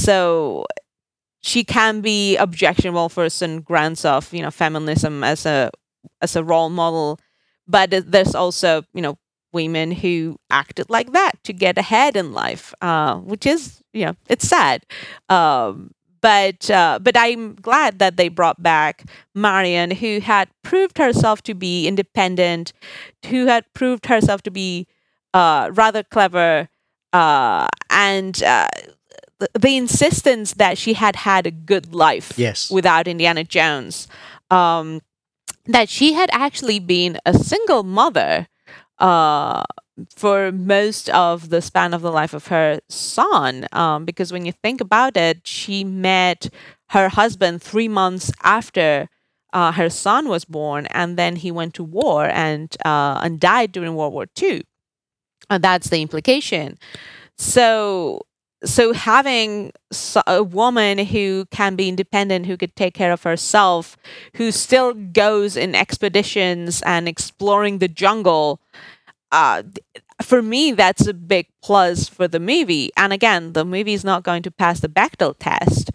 So she can be objectionable for certain grounds of, you know, feminism as a as a role model, but there's also, you know, women who acted like that to get ahead in life, uh, which is, you know, it's sad. Um, but uh, but I'm glad that they brought back Marion, who had proved herself to be independent, who had proved herself to be uh, rather clever, uh, and. Uh, The insistence that she had had a good life yes. without Indiana Jones, um, that she had actually been a single mother uh, for most of the span of the life of her son. Um, because when you think about it, she met her husband three months after uh, her son was born, and then he went to war and uh, and died during World War Two. And that's the implication. So. So having a woman who can be independent, who could take care of herself, who still goes in expeditions and exploring the jungle, uh, for me, that's a big plus for the movie. And again, the movie is not going to pass the Bechdel test.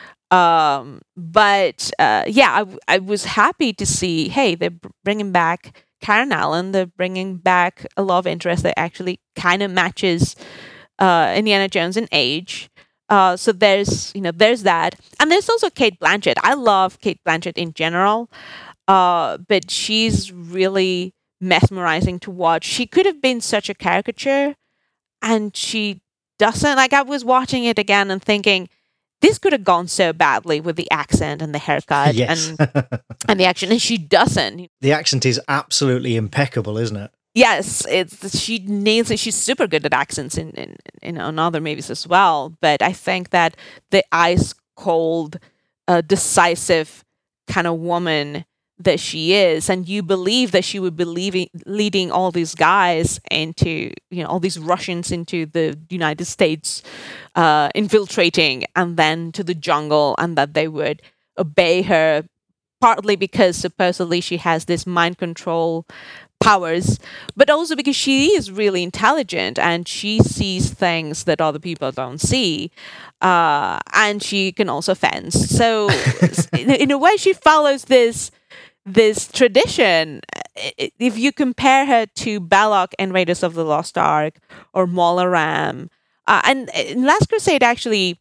Um, but uh, yeah, I, I was happy to see, hey, they're bringing back Karen Allen. They're bringing back a love interest that actually kind of matches Uh, Indiana Jones in age. Uh, so there's, you know, there's that. And there's also Cate Blanchett. I love Cate Blanchett in general, uh, but she's really mesmerizing to watch. She could have been such a caricature, and she doesn't. Like, I was watching it again and thinking, this could have gone so badly with the accent and the haircut yes. and, and the action, and she doesn't. The accent is absolutely impeccable, isn't it? Yes, it's she nails it. She's super good at accents in, in, in in other movies as well. But I think that the ice cold, uh, decisive kind of woman that she is, and you believe that she would be leaving, leading all these guys into, you know, all these Russians into the United States, uh, infiltrating, and then to the jungle, and that they would obey her, partly because supposedly she has this mind control powers, but also because she is really intelligent and she sees things that other people don't see, uh, and she can also fence. So in, in a way, she follows this this tradition. If you compare her to Belloq in Raiders of the Lost Ark or Mola Ram, uh, and in Last Crusade, actually,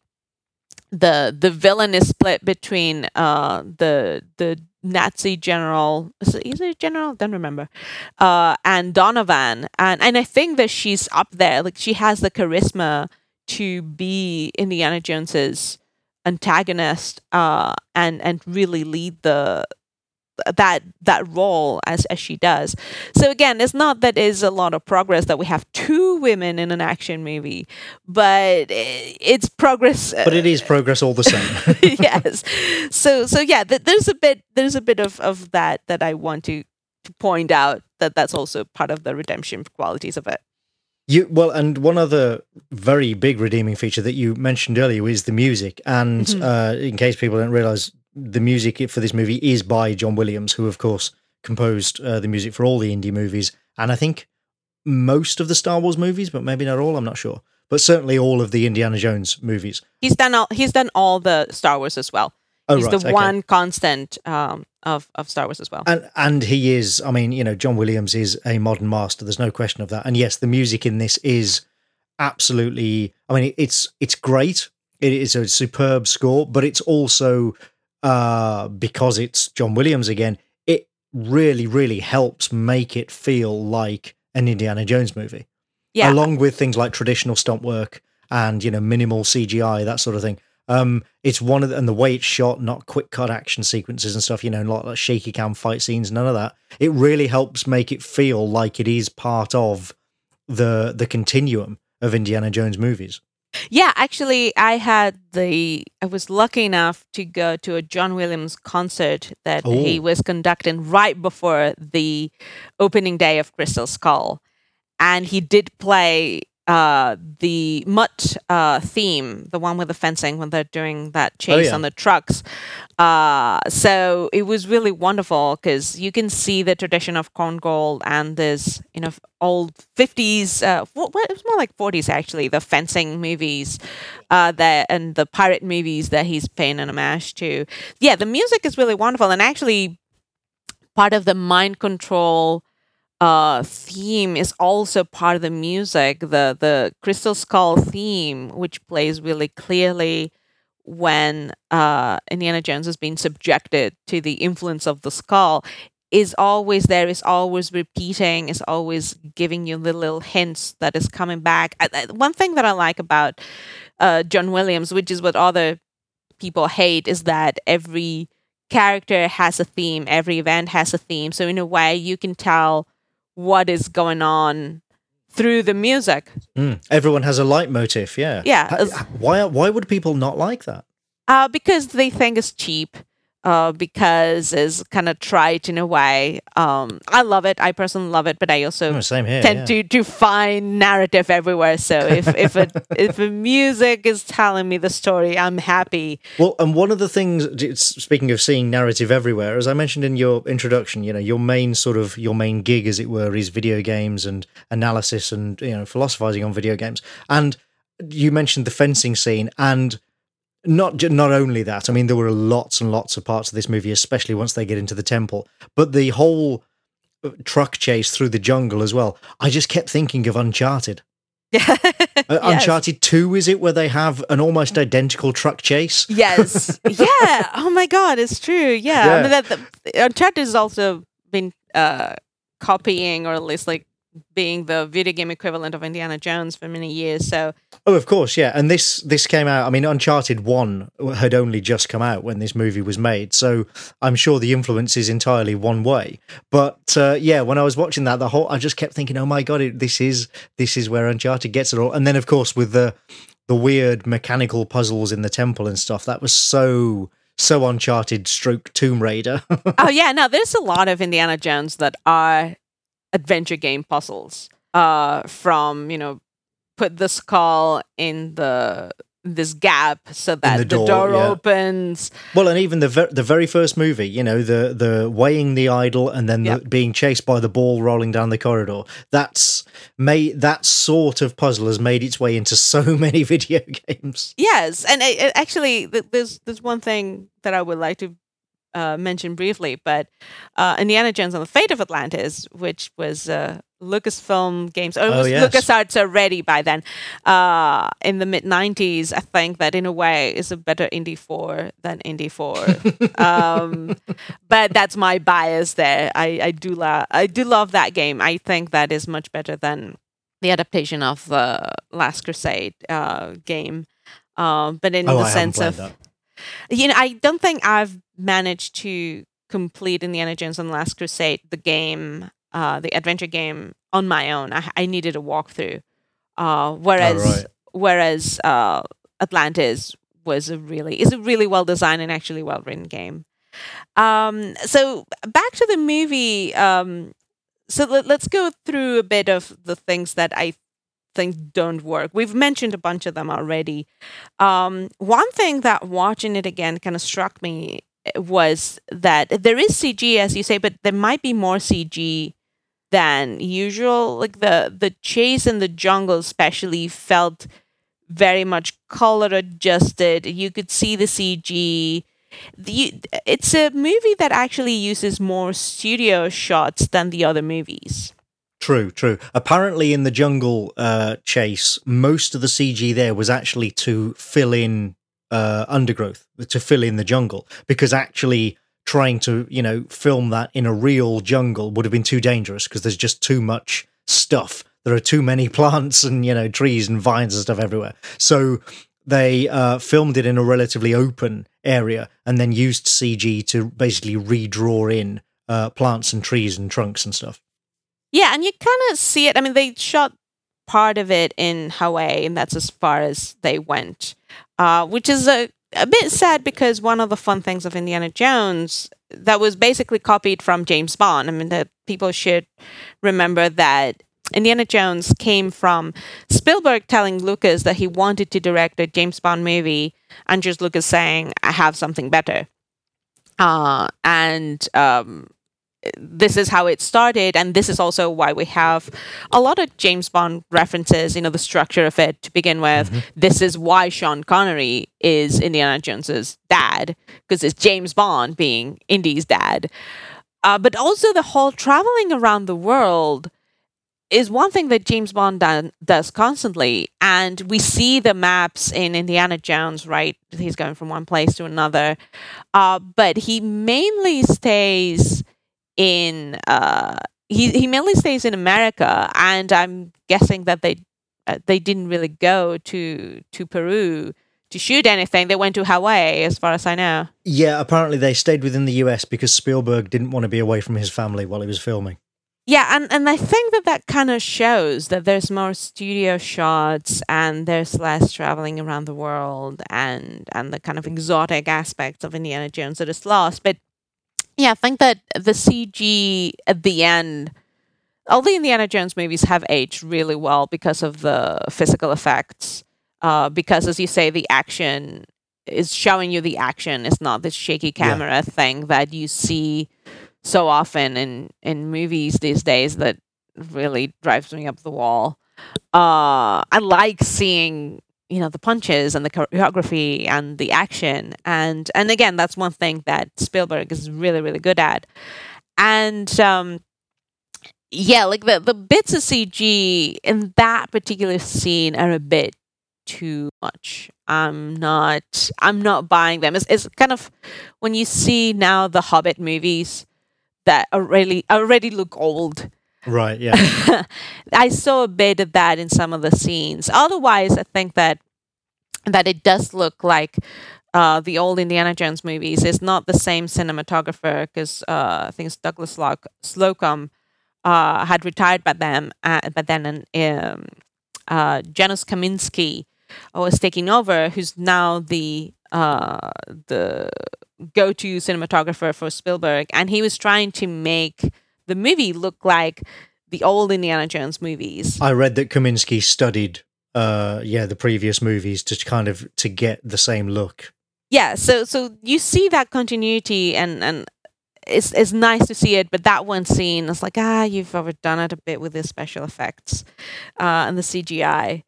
the the villain is split between uh, the the Nazi general, is it, is it general? I don't remember. Uh, and Donovan, and and I think that she's up there. Like, she has the charisma to be Indiana Jones's antagonist, uh, and and really lead the that that role as as she does. So again, it's not that it's a lot of progress that we have two women in an action movie, but it's progress. But it is progress all the same. Yes. So so yeah, th- there's a bit there's a bit of, of that that I want to, to point out, that that's also part of the redemption qualities of it. You well, and one other very big redeeming feature that you mentioned earlier is the music. And mm-hmm. uh, in case people don't realize, the music for this movie is by John Williams, who of course composed uh, the music for all the Indy movies, and I think most of the Star Wars movies, but maybe not all. I'm not sure, but certainly all of the Indiana Jones movies. He's done all. He's done all the Star Wars as well. Oh, he's right, the okay. one constant um, of of Star Wars as well. And and he is. I mean, you know, John Williams is a modern master. There's no question of that. And yes, the music in this is absolutely. I mean, it's it's great. It is a superb score, but it's also uh, because it's John Williams again. It really, really helps make it feel like an Indiana Jones movie. Yeah. Along with things like traditional stunt work and, you know, minimal C G I, that sort of thing. Um, it's one of the, and the way it's shot, not quick cut action sequences and stuff, you know, not like shaky cam fight scenes, none of that. It really helps make it feel like it is part of the the continuum of Indiana Jones movies. Yeah, actually, I had the I was lucky enough to go to a John Williams concert that Oh. he was conducting right before the opening day of Crystal Skull, and he did play uh, the Mutt uh, theme, the one with the fencing when they're doing that chase yeah. on the trucks. Uh, so it was really wonderful because you can see the tradition of Korngold and this, you know, old fifties, uh, what, what, it was more like forties actually, the fencing movies uh, that, and the pirate movies that he's paying an homage to. Yeah, the music is really wonderful, and actually part of the mind control uh, theme is also part of the music, the the Crystal Skull theme, which plays really clearly when uh, Indiana Jones is being subjected to the influence of the skull, is always there, is always repeating, is always giving you the little hints that is coming back. I, I, one thing that I like about uh, John Williams, which is what other people hate, is that every character has a theme, every event has a theme. So in a way, you can tell what is going on through the music. Mm. Everyone has a leitmotif, yeah. Yeah. Ha- Why, why would people not like that? Uh, because they think it's cheap. Uh, because it's kind of trite in a way. Um, I love it. I personally love it, but I also Oh, same here, tend yeah. to, to find narrative everywhere. So if if a, if a music is telling me the story, I'm happy. Well, and one of the things, it's- speaking of seeing narrative everywhere, as I mentioned in your introduction, you know, your main sort of, your main gig, as it were, is video games and analysis and, you know, philosophizing on video games. And you mentioned the fencing scene, and Not ju- not only that, I mean, there were lots and lots of parts of this movie, especially once they get into the temple, but the whole truck chase through the jungle as well. I just kept thinking of Uncharted. Yeah. Uh, Yes. Uncharted two, is it, where they have an almost identical truck chase? Yes. Yeah. Oh my God, it's true. Yeah. Yeah. I mean, that the, Uncharted has also been uh, copying, or at least like being the video game equivalent of Indiana Jones for many years. So Oh, of course, yeah. And this this came out, I mean, Uncharted one had only just come out when this movie was made, so I'm sure the influence is entirely one way. But uh, yeah, when I was watching that, the whole I just kept thinking, oh my God, it, this is this is where Uncharted gets it all. And then, of course, with the the weird mechanical puzzles in the temple and stuff, that was so so Uncharted stroke Tomb Raider. oh yeah, no, there's a lot of Indiana Jones that are adventure game puzzles. Uh, from, you know, put the skull in the this gap so that the the door, door, yeah. opens. Well, and even the ver- the very first movie, you know, the the weighing the idol and then Yeah. the, being chased by the ball rolling down the corridor. That's made that sort of puzzle has made its way into so many video games. Yes, and it, it actually, th- there's there's one thing that I would like to uh, mention briefly, but uh, Indiana Jones and the Fate of Atlantis, which was uh, Lucasfilm Games, or it Oh, was yes. LucasArts already by then, uh, in the mid nineties. I think that in a way is a better Indy four than Indy four. um, but that's my bias there. I, I do la- I do love that game. I think that is much better than the adaptation of the Last Crusade uh, game. Um, but in Oh, the I haven't sense played of, that. you know, I don't think I've managed to complete Indiana Jones and the Last Crusade, the game, uh, the adventure game, on my own. I, I needed a walkthrough. Uh, whereas, oh, right. whereas uh, Atlantis was a really is a really well designed and actually well written game. Um, so back to the movie. Um, so let, let's go through a bit of the things that I think don't work. We've mentioned a bunch of them already. Um, one thing that watching it again kind of struck me was that there is C G, as you say, but there might be more C G than usual. Like the the chase in the jungle especially felt very much color adjusted. You could see the C G. The, it's a movie that actually uses more studio shots than the other movies. True, true. Apparently in the jungle uh, chase, most of the C G there was actually to fill in uh, undergrowth, to fill in the jungle, because actually trying to, you know, film that in a real jungle would have been too dangerous because there's just too much stuff. There are too many plants and, you know, trees and vines and stuff everywhere. So they uh, filmed it in a relatively open area and then used C G to basically redraw in uh, plants and trees and trunks and stuff. Yeah, and you kind of see it. I mean, they shot part of it in Hawaii, and that's as far as they went, uh, which is a, a bit sad because one of the fun things of Indiana Jones that was basically copied from James Bond. I mean, that people should remember that Indiana Jones came from Spielberg telling Lucas that he wanted to direct a James Bond movie, and George Lucas saying, I have something better. Uh, and um, this is how it started, and this is also why we have a lot of James Bond references, you know, the structure of it to begin with. Mm-hmm. This is why Sean Connery is Indiana Jones's dad, because it's James Bond being Indy's dad. Uh, but also the whole traveling around the world is one thing that James Bond do- does constantly. And we see the maps in Indiana Jones, right? He's going from one place to another. Uh, but he mainly stays in, uh, he, he mainly stays in America. And I'm guessing that they uh, they didn't really go to, to Peru to shoot anything. They went to Hawaii, as far as I know. Yeah, apparently they stayed within the U S because Spielberg didn't want to be away from his family while he was filming. Yeah, and, and I think that that kind of shows that there's more studio shots and there's less traveling around the world and, and the kind of exotic aspects of Indiana Jones that is lost. But yeah, I think that the C G at the end, all the Indiana Jones movies have aged really well because of the physical effects. Uh, because, as you say, the action is showing you the action. It's not this shaky camera yeah. thing that you see so often in, in movies these days that really drives me up the wall. Uh, I like seeing, you know, the punches and the choreography and the action. And, and again, that's one thing that Spielberg is really, really good at. And, um, yeah, like the, the bits of C G in that particular scene are a bit too much. I'm not, I'm not buying them. It's, it's kind of, when you see now the Hobbit movies, that already already look old. Right, yeah. I saw a bit of that in some of the scenes. Otherwise, I think that that it does look like uh, the old Indiana Jones movies. It's not the same cinematographer because uh, I think it's Douglas Lock- Slocum uh, had retired by then, uh, but then um, uh, Janusz Kaminski was taking over, who's now the uh, the go-to cinematographer for Spielberg, and he was trying to make the movie look like the old Indiana Jones movies. I read that Kaminski studied, uh, yeah, the previous movies to kind of to get the same look. Yeah, so so you see that continuity, and and it's it's nice to see it. But that one scene, it's like ah, you've overdone it a bit with the special effects uh, and the C G I.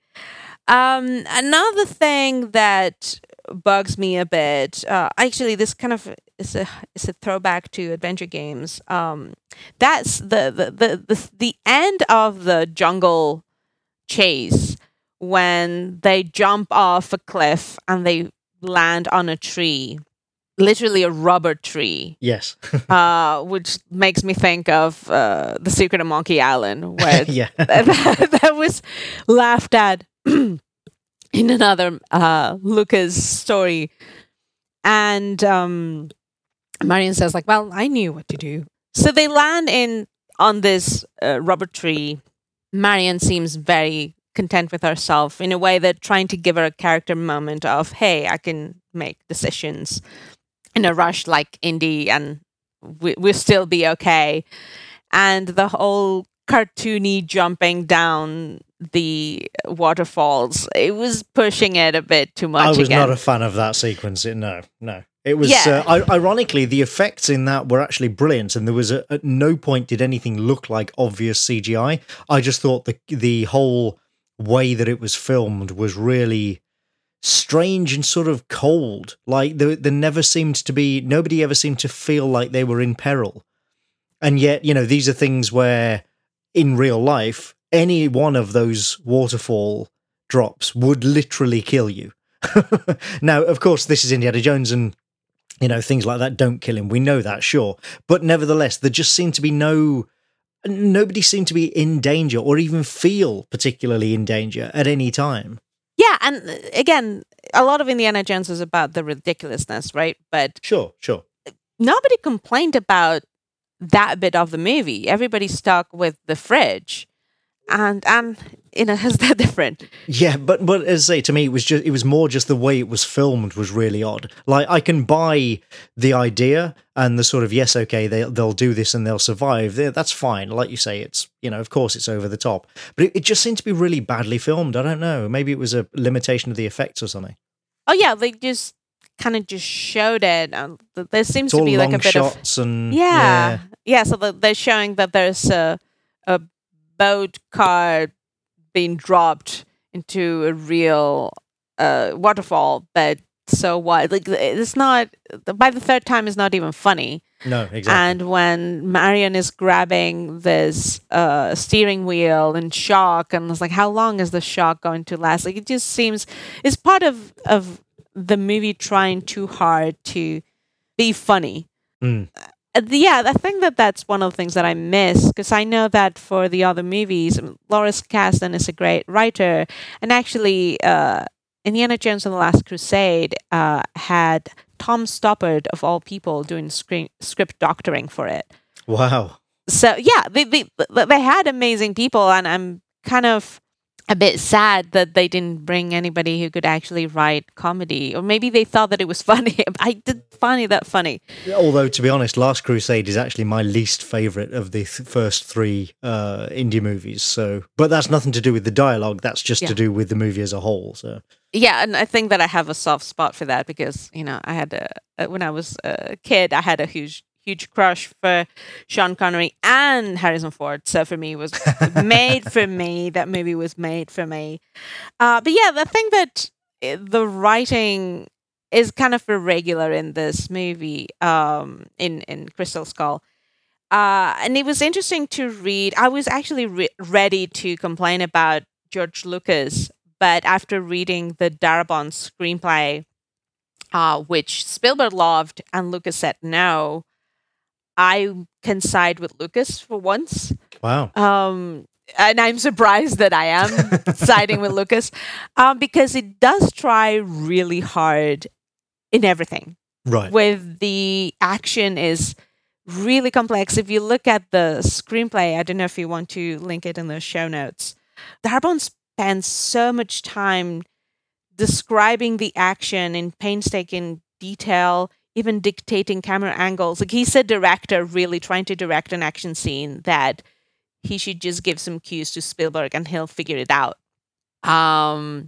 Um, another thing that bugs me a bit. Uh, actually, this kind of is a is a throwback to adventure games. Um, that's the the, the the the end of the jungle chase when they jump off a cliff and they land on a tree, literally a rubber tree. Yes. uh, which makes me think of uh, The Secret of Monkey Island, where yeah. that, that was laughed at in another uh, Lucas story. And um, Marion says, like, well, I knew what to do. So they land in on this uh, rubber tree. Marion seems very content with herself in a way that trying to give her a character moment of, hey, I can make decisions in a rush like Indy and we, we'll still be okay. And the whole cartoony jumping down the waterfalls, it was pushing it a bit too much. I was again. not a fan of that sequence. No, no. It was, Yeah. uh, ironically, the effects in that were actually brilliant, and there was a, at no point did anything look like obvious C G I. I just thought the the whole way that it was filmed was really strange and sort of cold. Like there, there never seemed to be, nobody ever seemed to feel like they were in peril. And yet, you know, these are things where in real life, any one of those waterfall drops would literally kill you. Now, of course, this is Indiana Jones and, you know, things like that don't kill him. We know that, sure. But nevertheless, there just seemed to be no, nobody seemed to be in danger or even feel particularly in danger at any time. Yeah, and again, a lot of Indiana Jones is about the ridiculousness, right? But Sure, sure. nobody complained about that bit of the movie. Everybody's stuck with the fridge. And, and you know, is that different? Yeah, but but as I say, to me, it was just it was more just the way it was filmed was really odd. Like I can buy the idea and the sort of yes, okay, they they'll do this and they'll survive. They're, that's fine. Like you say, it's you know, of course, it's over the top, but it, it just seemed to be really badly filmed. I don't know. Maybe it was a limitation of the effects or something. Oh yeah, they just kind of just showed it. Um, th- there seems It's to all be like long a bit shots of and yeah, yeah. yeah. So the, they're showing that there's a a boat car being dropped into a real uh, waterfall, but so what? Like it's not. By the third time, it's not even funny. No, exactly. And when Marion is grabbing this uh, steering wheel and shock, and it's like, how long is the shock going to last? Like it just seems it's part of of the movie trying too hard to be funny. Mm. Uh, yeah, I think that that's one of the things that I miss, because I know that for the other movies, Lawrence Kasdan is a great writer, and actually, uh, Indiana Jones and the Last Crusade uh, had Tom Stoppard, of all people, doing screen, script doctoring for it. Wow. So yeah, they, they they had amazing people, and I'm kind of a bit sad that they didn't bring anybody who could actually write comedy, or maybe they thought that it was funny. I did find it that funny. Although, to be honest, Last Crusade is actually my least favourite of the th- first three uh, indie movies. So, but that's nothing to do with the dialogue. That's just Yeah. to do with the movie as a whole. So, Yeah, and I think that I have a soft spot for that because, you know, I had a, when I was a kid, I had a huge, huge crush for Sean Connery and Harrison Ford. So for me, it was made for me. That movie was made for me. Uh, but yeah, the thing that uh, the writing is kind of irregular in this movie, um, in, in Crystal Skull. Uh, and it was interesting to read. I was actually re- ready to complain about George Lucas, but after reading the Darabont screenplay, uh, which Spielberg loved and Lucas said no, I can side with Lucas for once. wow. Um, and I'm surprised that I am siding with Lucas, um, because it does try really hard in everything. Right. With the action is really complex. If you look at the screenplay, I don't know if you want to link it in the show notes. Darabont spends so much time describing the action in painstaking detail, even dictating camera angles. Like he's a director really trying to direct an action scene that he should just give some cues to Spielberg and he'll figure it out. Um,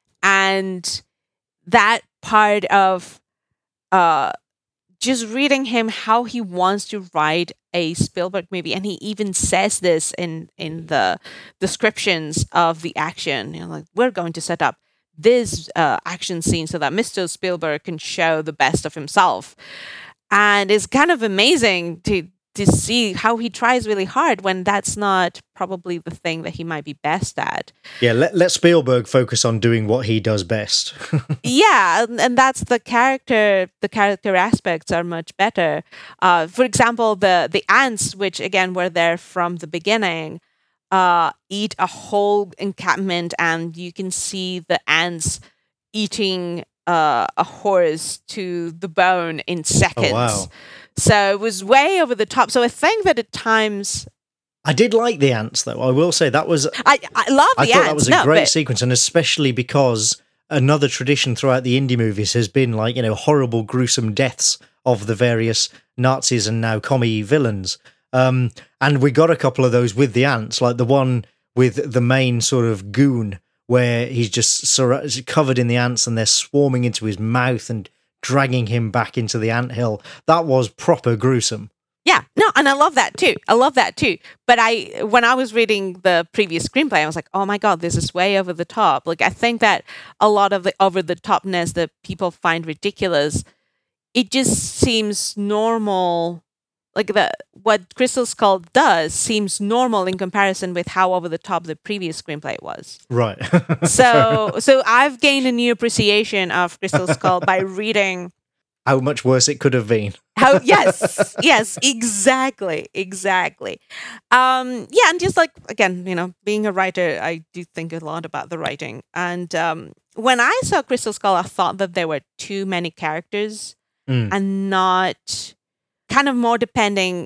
and that part of uh, just reading him how he wants to write a Spielberg movie, and he even says this in in the descriptions of the action. You know, like we're going to set up this uh, action scene so that Mister Spielberg can show the best of himself, and it's kind of amazing to to see how he tries really hard when that's not probably the thing that he might be best at. Yeah, let, let Spielberg focus on doing what he does best. Yeah, and, and that's the character. The character aspects are much better. Uh, for example, the the ants, which again were there from the beginning, uh, eat a whole encampment, and you can see the ants eating uh, a horse to the bone in seconds. Oh, wow. So it was way over the top. So I think that at times... I did like the ants, though. I will say that was... I, I love the I ants. thought that was a no, great but... sequence, and especially because another tradition throughout the indie movies has been, like, you know, horrible, gruesome deaths of the various Nazis and now commie villains. Um, and we got a couple of those with the ants, like the one with the main sort of goon, where he's just sur- covered in the ants and they're swarming into his mouth and dragging him back into the anthill. That was proper gruesome. Yeah, no, and I love that too. I love that too. But I, when I was reading the previous screenplay, I was like, oh my God, this is way over the top. Like, I think that a lot of the over the topness that people find ridiculous, it just seems normal. Like, the what Crystal Skull does seems normal in comparison with how over the top the previous screenplay was. Right. so, so I've gained a new appreciation of Crystal Skull by reading how much worse it could have been. How yes, yes, exactly, exactly. Um, yeah, and just like, again, you know, being a writer, I do think a lot about the writing. And um, when I saw Crystal Skull, I thought that there were too many characters mm. and not kind of more depending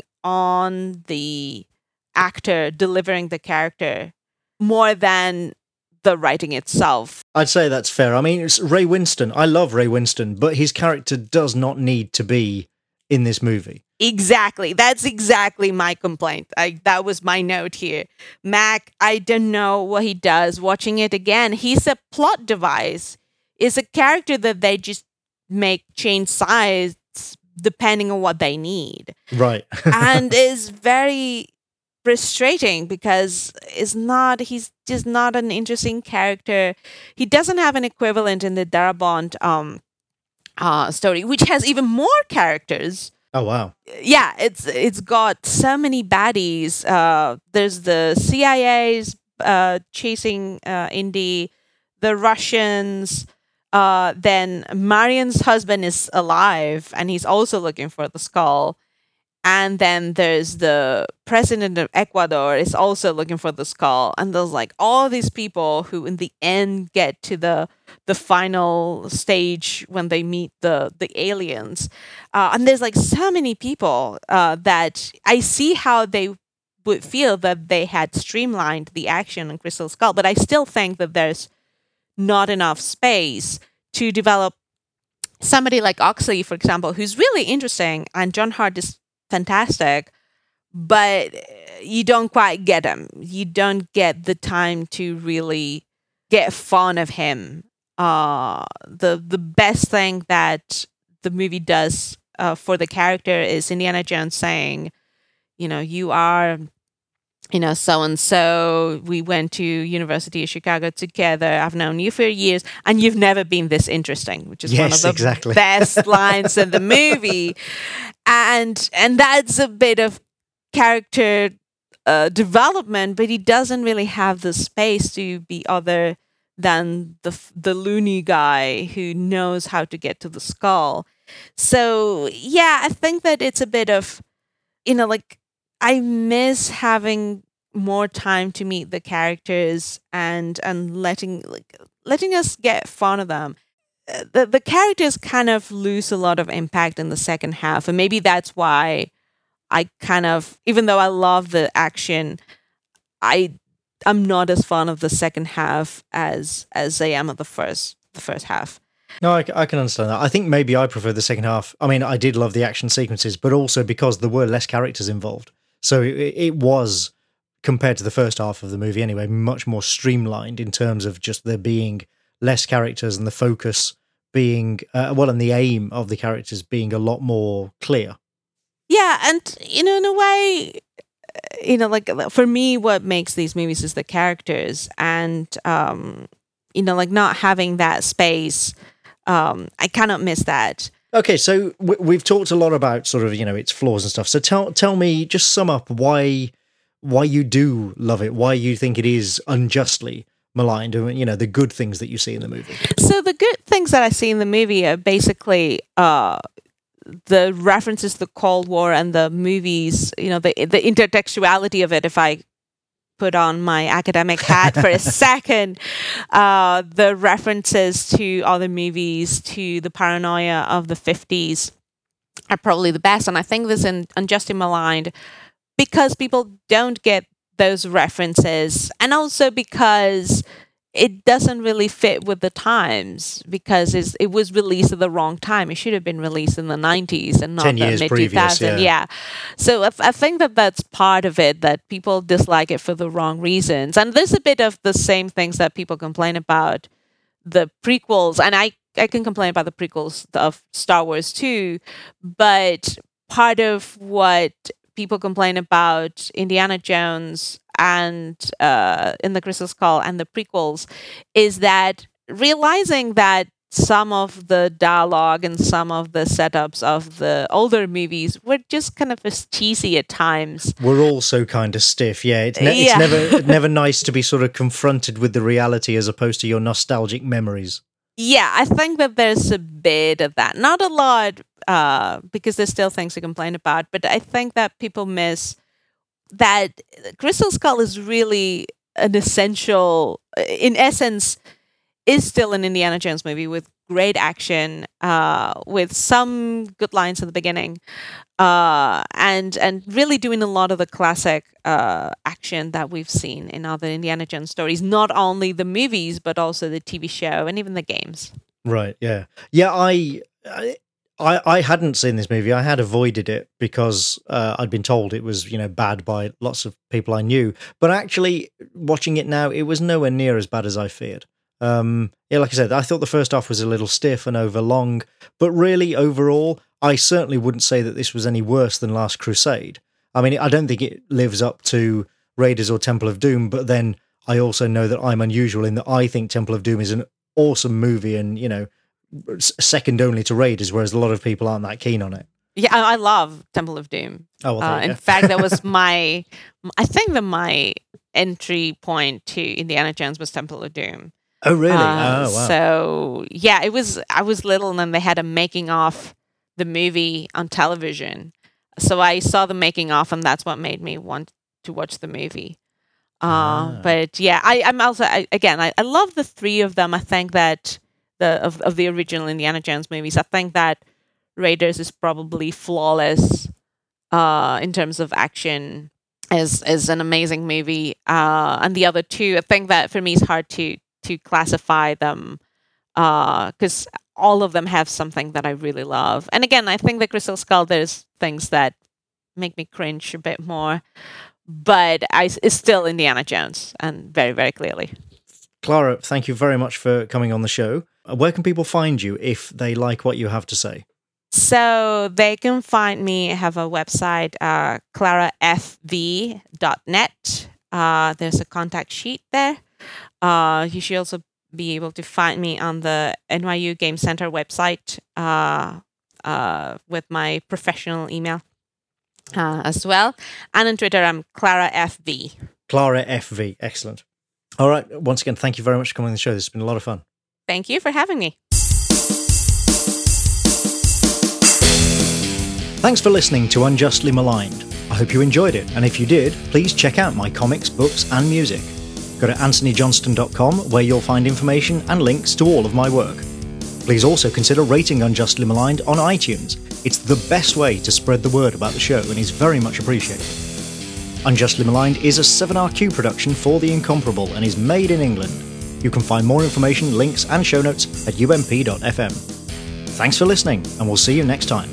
on the actor delivering the character more than the writing itself. I'd say that's fair. I mean, it's Ray Winstone. I love Ray Winstone, but his character does not need to be in this movie. Exactly. That's exactly my complaint. I that was my note here. Mac, I don't know what he does. Watching it again, he's a plot device. Is a character that they just make change size depending on what they need. Right. And is very frustrating because it's not he's just not an interesting character. He doesn't have an equivalent in the Darabont um uh story, which has even more characters. Oh wow. Yeah, it's it's got so many baddies. Uh there's the C I A's uh chasing uh Indy, the Russians, uh then Marion's husband is alive and he's also looking for the skull. And then there's the president of Ecuador is also looking for the skull. And there's like all these people who in the end get to the the final stage when they meet the, the aliens. Uh, and there's like so many people uh, that I see how they would feel that they had streamlined the action on Crystal Skull. But I still think that there's not enough space to develop somebody like Oxley, for example, who's really interesting. And John Hart is fantastic, but you don't quite get him. You don't get the time to really get fond of him. Uh, the the best thing that the movie does uh, for the character is Indiana Jones saying, you know, you are, you know, so and so. We went to University of Chicago together. I've known you for years, and you've never been this interesting, which is yes, one of the exactly. best lines in the movie. And and that's a bit of character uh, development, but he doesn't really have the space to be other than the the loony guy who knows how to get to the skull. So yeah, I think that it's a bit of, you know, like I miss having more time to meet the characters and and letting like letting us get fond of them. The the characters kind of lose a lot of impact in the second half, and maybe that's why I kind of, even though I love the action, I I'm not as fond of the second half as as I am of the first the first half. No, I, I can understand that. I think maybe I prefer the second half. I mean, I did love the action sequences, but also because there were less characters involved, so it, it was, compared to the first half of the movie anyway, much more streamlined in terms of just there being less characters and the focus being, uh, well, and the aim of the characters being a lot more clear. Yeah, and, you know, in a way, you know, like, for me, what makes these movies is the characters, and, um, you know, like, not having that space, um, I cannot miss that. Okay, so w- we've talked a lot about sort of, you know, its flaws and stuff, so tell tell me, just sum up why why you do love it, why you think it is unjustly maligned, you know, the good things that you see in the movie. So the good things that I see in the movie are basically uh, the references to the Cold War and the movies, you know, the the intertextuality of it, if I put on my academic hat for a second, uh, the references to other movies, to the paranoia of the fifties, are probably the best. And I think this in Unjustly Maligned, because people don't get those references, and also because it doesn't really fit with the times, because it's, it was released at the wrong time. It should have been released in the nineties and not Ten the years mid previous, two thousands. yeah. Yeah. So I, I think that that's part of it, that people dislike it for the wrong reasons. And there's a bit of the same things that people complain about the prequels. And I, I can complain about the prequels of Star Wars too. But part of what people complain about Indiana Jones and uh, in the Crystal Skull and the prequels is that realizing that some of the dialogue and some of the setups of the older movies were just kind of as cheesy at times. We're also kind of stiff, yeah. It's, ne- Yeah. it's never never nice to be sort of confronted with the reality as opposed to your nostalgic memories. Yeah, I think that there's a bit of that. Not a lot, uh, because there's still things to complain about, but I think that people miss that Crystal Skull is really an essential, in essence, is still an Indiana Jones movie with great action, uh, with some good lines at the beginning, uh, and and really doing a lot of the classic uh, action that we've seen in other Indiana Jones stories. Not only the movies, but also the T V show and even the games. Right, yeah. Yeah, I... I I, I hadn't seen this movie. I had avoided it because uh, I'd been told it was, you know, bad by lots of people I knew. But actually, watching it now, it was nowhere near as bad as I feared. Um, yeah, like I said, I thought the first half was a little stiff and overlong. But really, overall, I certainly wouldn't say that this was any worse than Last Crusade. I mean, I don't think it lives up to Raiders or Temple of Doom. But then I also know that I'm unusual in that I think Temple of Doom is an awesome movie and, you know, second only to Raiders, whereas a lot of people aren't that keen on it. Yeah, I, I love Temple of Doom. Oh, well, uh, in fact, that was my, I think that my entry point to Indiana Jones was Temple of Doom. Oh, really? Uh, oh, wow. So, yeah, it was, I was little and then they had a making of the movie on television. So I saw the making of and that's what made me want to watch the movie. Uh, Ah. But yeah, I, I'm also, I, again, I, I love the three of them. I think that the of, of the original Indiana Jones movies, I think that Raiders is probably flawless uh, in terms of action, is is an amazing movie. Uh, and the other two, I think that for me it's hard to to classify them because uh, all of them have something that I really love. And again, I think the Crystal Skull, there's things that make me cringe a bit more, but I, it's still Indiana Jones, and very, very clearly. Clara, thank you very much for coming on the show. Where can people find you if they like what you have to say? So they can find me. I have a website, uh, clara f v dot net. Uh, there's a contact sheet there. Uh, you should also be able to find me on the N Y U Game Center website uh, uh, with my professional email uh, as well. And on Twitter, I'm Clara F V. Clara F V. Excellent. All right. Once again, thank you very much for coming on the show. This has been a lot of fun. Thank you for having me. Thanks for listening to Unjustly Maligned. I hope you enjoyed it, and if you did, please check out my comics, books, and music. Go to anthony johnston dot com, where you'll find information and links to all of my work. Please also consider rating Unjustly Maligned on iTunes. It's the best way to spread the word about the show and is very much appreciated. Unjustly Maligned is a seven R Q production for The Incomparable and is made in England. You can find more information, links, and show notes at u m p dot f m. Thanks for listening, and we'll see you next time.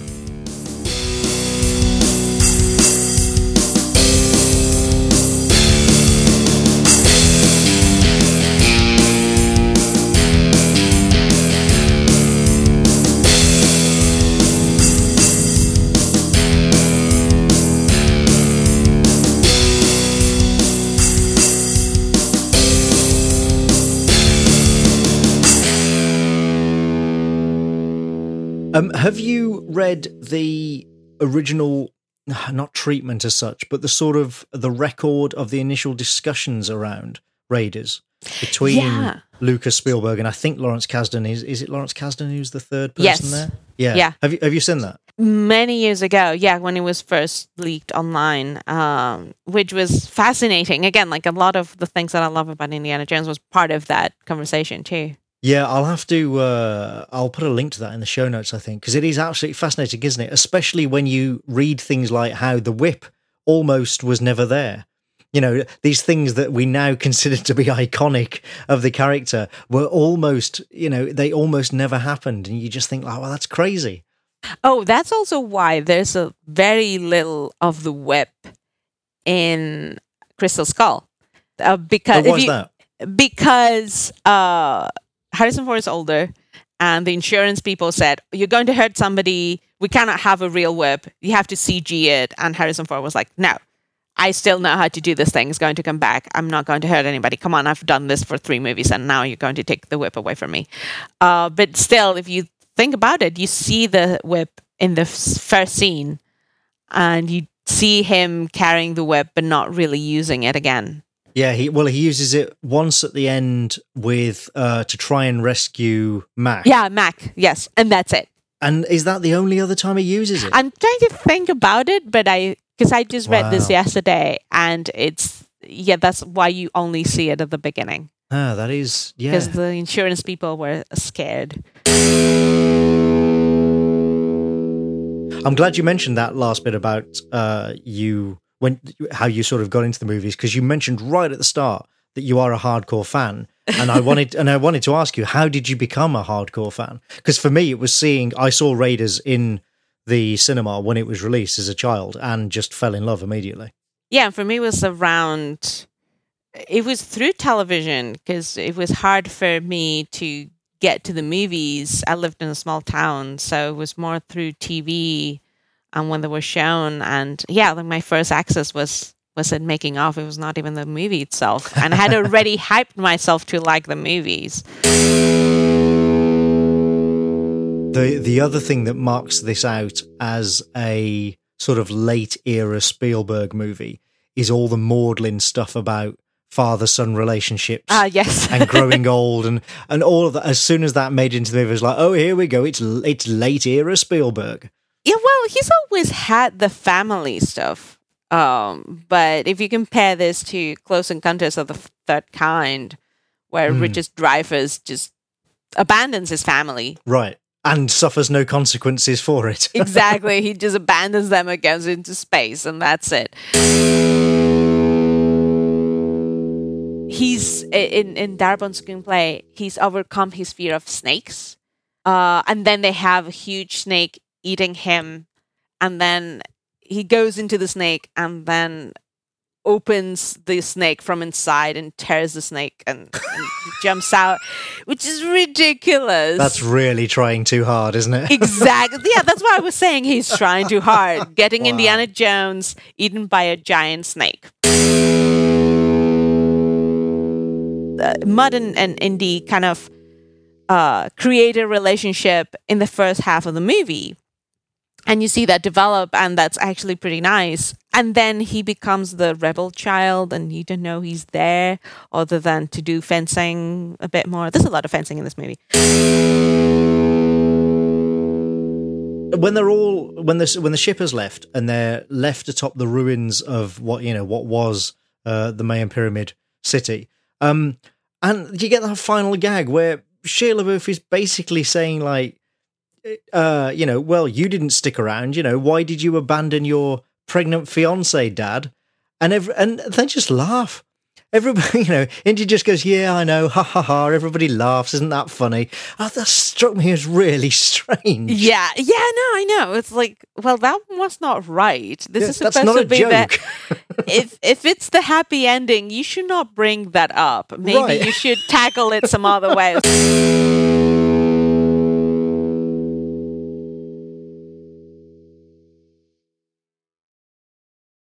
Um, have you read the original, not treatment as such, but the sort of the record of the initial discussions around Raiders between Yeah. Lucas, Spielberg, and I think Lawrence Kasdan? Is is it Lawrence Kasdan who's the third person Yes. there? Yeah. Yeah. Have you have you seen that? Many years ago, yeah, when it was first leaked online, um, which was fascinating. Again, like a lot of the things that I love about Indiana Jones was part of that conversation too. Yeah, I'll have to, uh, I'll put a link to that in the show notes, I think, because it is absolutely fascinating, isn't it? Especially when you read things like how the whip almost was never there. You know, these things that we now consider to be iconic of the character were almost, you know, they almost never happened. And you just think, oh, well, that's crazy. Oh, that's also why there's a very little of the whip in Crystal Skull. Uh, because But what's if you, that? Because uh, Harrison Ford is older, and the insurance people said, you're going to hurt somebody. We cannot have a real whip. You have to C G it. And Harrison Ford was like, no, I still know how to do this thing. It's going to come back. I'm not going to hurt anybody. Come on, I've done this for three movies, and now you're going to take the whip away from me. Uh, but still, if you think about it, you see the whip in the f- first scene, and you see him carrying the whip, but not really using it again. Yeah, he well, he uses it once at the end with uh, to try and rescue Mac. Yeah, Mac. Yes, and that's it. And is that the only other time he uses it? I'm trying to think about it, but I because I just read Wow. this yesterday, and it's yeah, that's why you only see it at the beginning. Ah, that is yeah. Because the insurance people were scared. I'm glad you mentioned that last bit about uh, you when how you sort of got into the movies, because you mentioned right at the start that you are a hardcore fan, and I wanted and I wanted to ask you, how did you become a hardcore fan? Because for me, it was seeing I saw Raiders in the cinema when it was released as a child, and just fell in love immediately. Yeah, for me, it was around. It was through television, because it was hard for me to get to the movies. I lived in a small town, so it was more through T V and when they were shown. And yeah, like my first access was was it making off. It was not even the movie itself, and I had already hyped myself to like the movies. The the other thing that marks this out as a sort of late era Spielberg movie is all the maudlin stuff about father-son relationships. Ah, yes. And growing old and, and all of that. As soon as that made it into the movie, it was like, oh, here we go. It's it's late era Spielberg. Yeah, well, he's always had the family stuff. Um, but if you compare this to Close Encounters of the Third Kind, where Mm. Richard Dreyfuss just abandons his family. Right. And suffers no consequences for it. Exactly. He just abandons them and goes into space, and that's it. He's in in Darabont's screenplay. He's overcome his fear of snakes, uh, and then they have a huge snake eating him, and then he goes into the snake, and then opens the snake from inside and tears the snake and, and jumps out, which is ridiculous. That's really trying too hard, isn't it? Exactly. Yeah, that's why I was saying he's trying too hard. Getting Wow. Indiana Jones eaten by a giant snake. Uh, Mud and, and Indy kind of uh, create a relationship in the first half of the movie. And you see that develop, and that's actually pretty nice. And then he becomes the rebel child, and you don't know he's there other than to do fencing a bit more. There's a lot of fencing in this movie. When they're all when the when the ship has left and they're left atop the ruins of what you know what was uh, the Mayan Pyramid city, um, and you get that final gag where Shia LaBeouf is basically saying like, uh, you know, well, you didn't stick around. You know, why did you abandon your pregnant fiance, Dad? And every, and they just laugh. Everybody, you know, Indy just goes, yeah, I know, ha ha ha. Everybody laughs. Isn't that funny? Oh, that struck me as really strange. Yeah, yeah, no, I know. It's like, well, that was not right. This Yeah, is that's supposed not to a be joke. that. if if it's the happy ending, you should not bring that up. Maybe Right. you should tackle it some other way.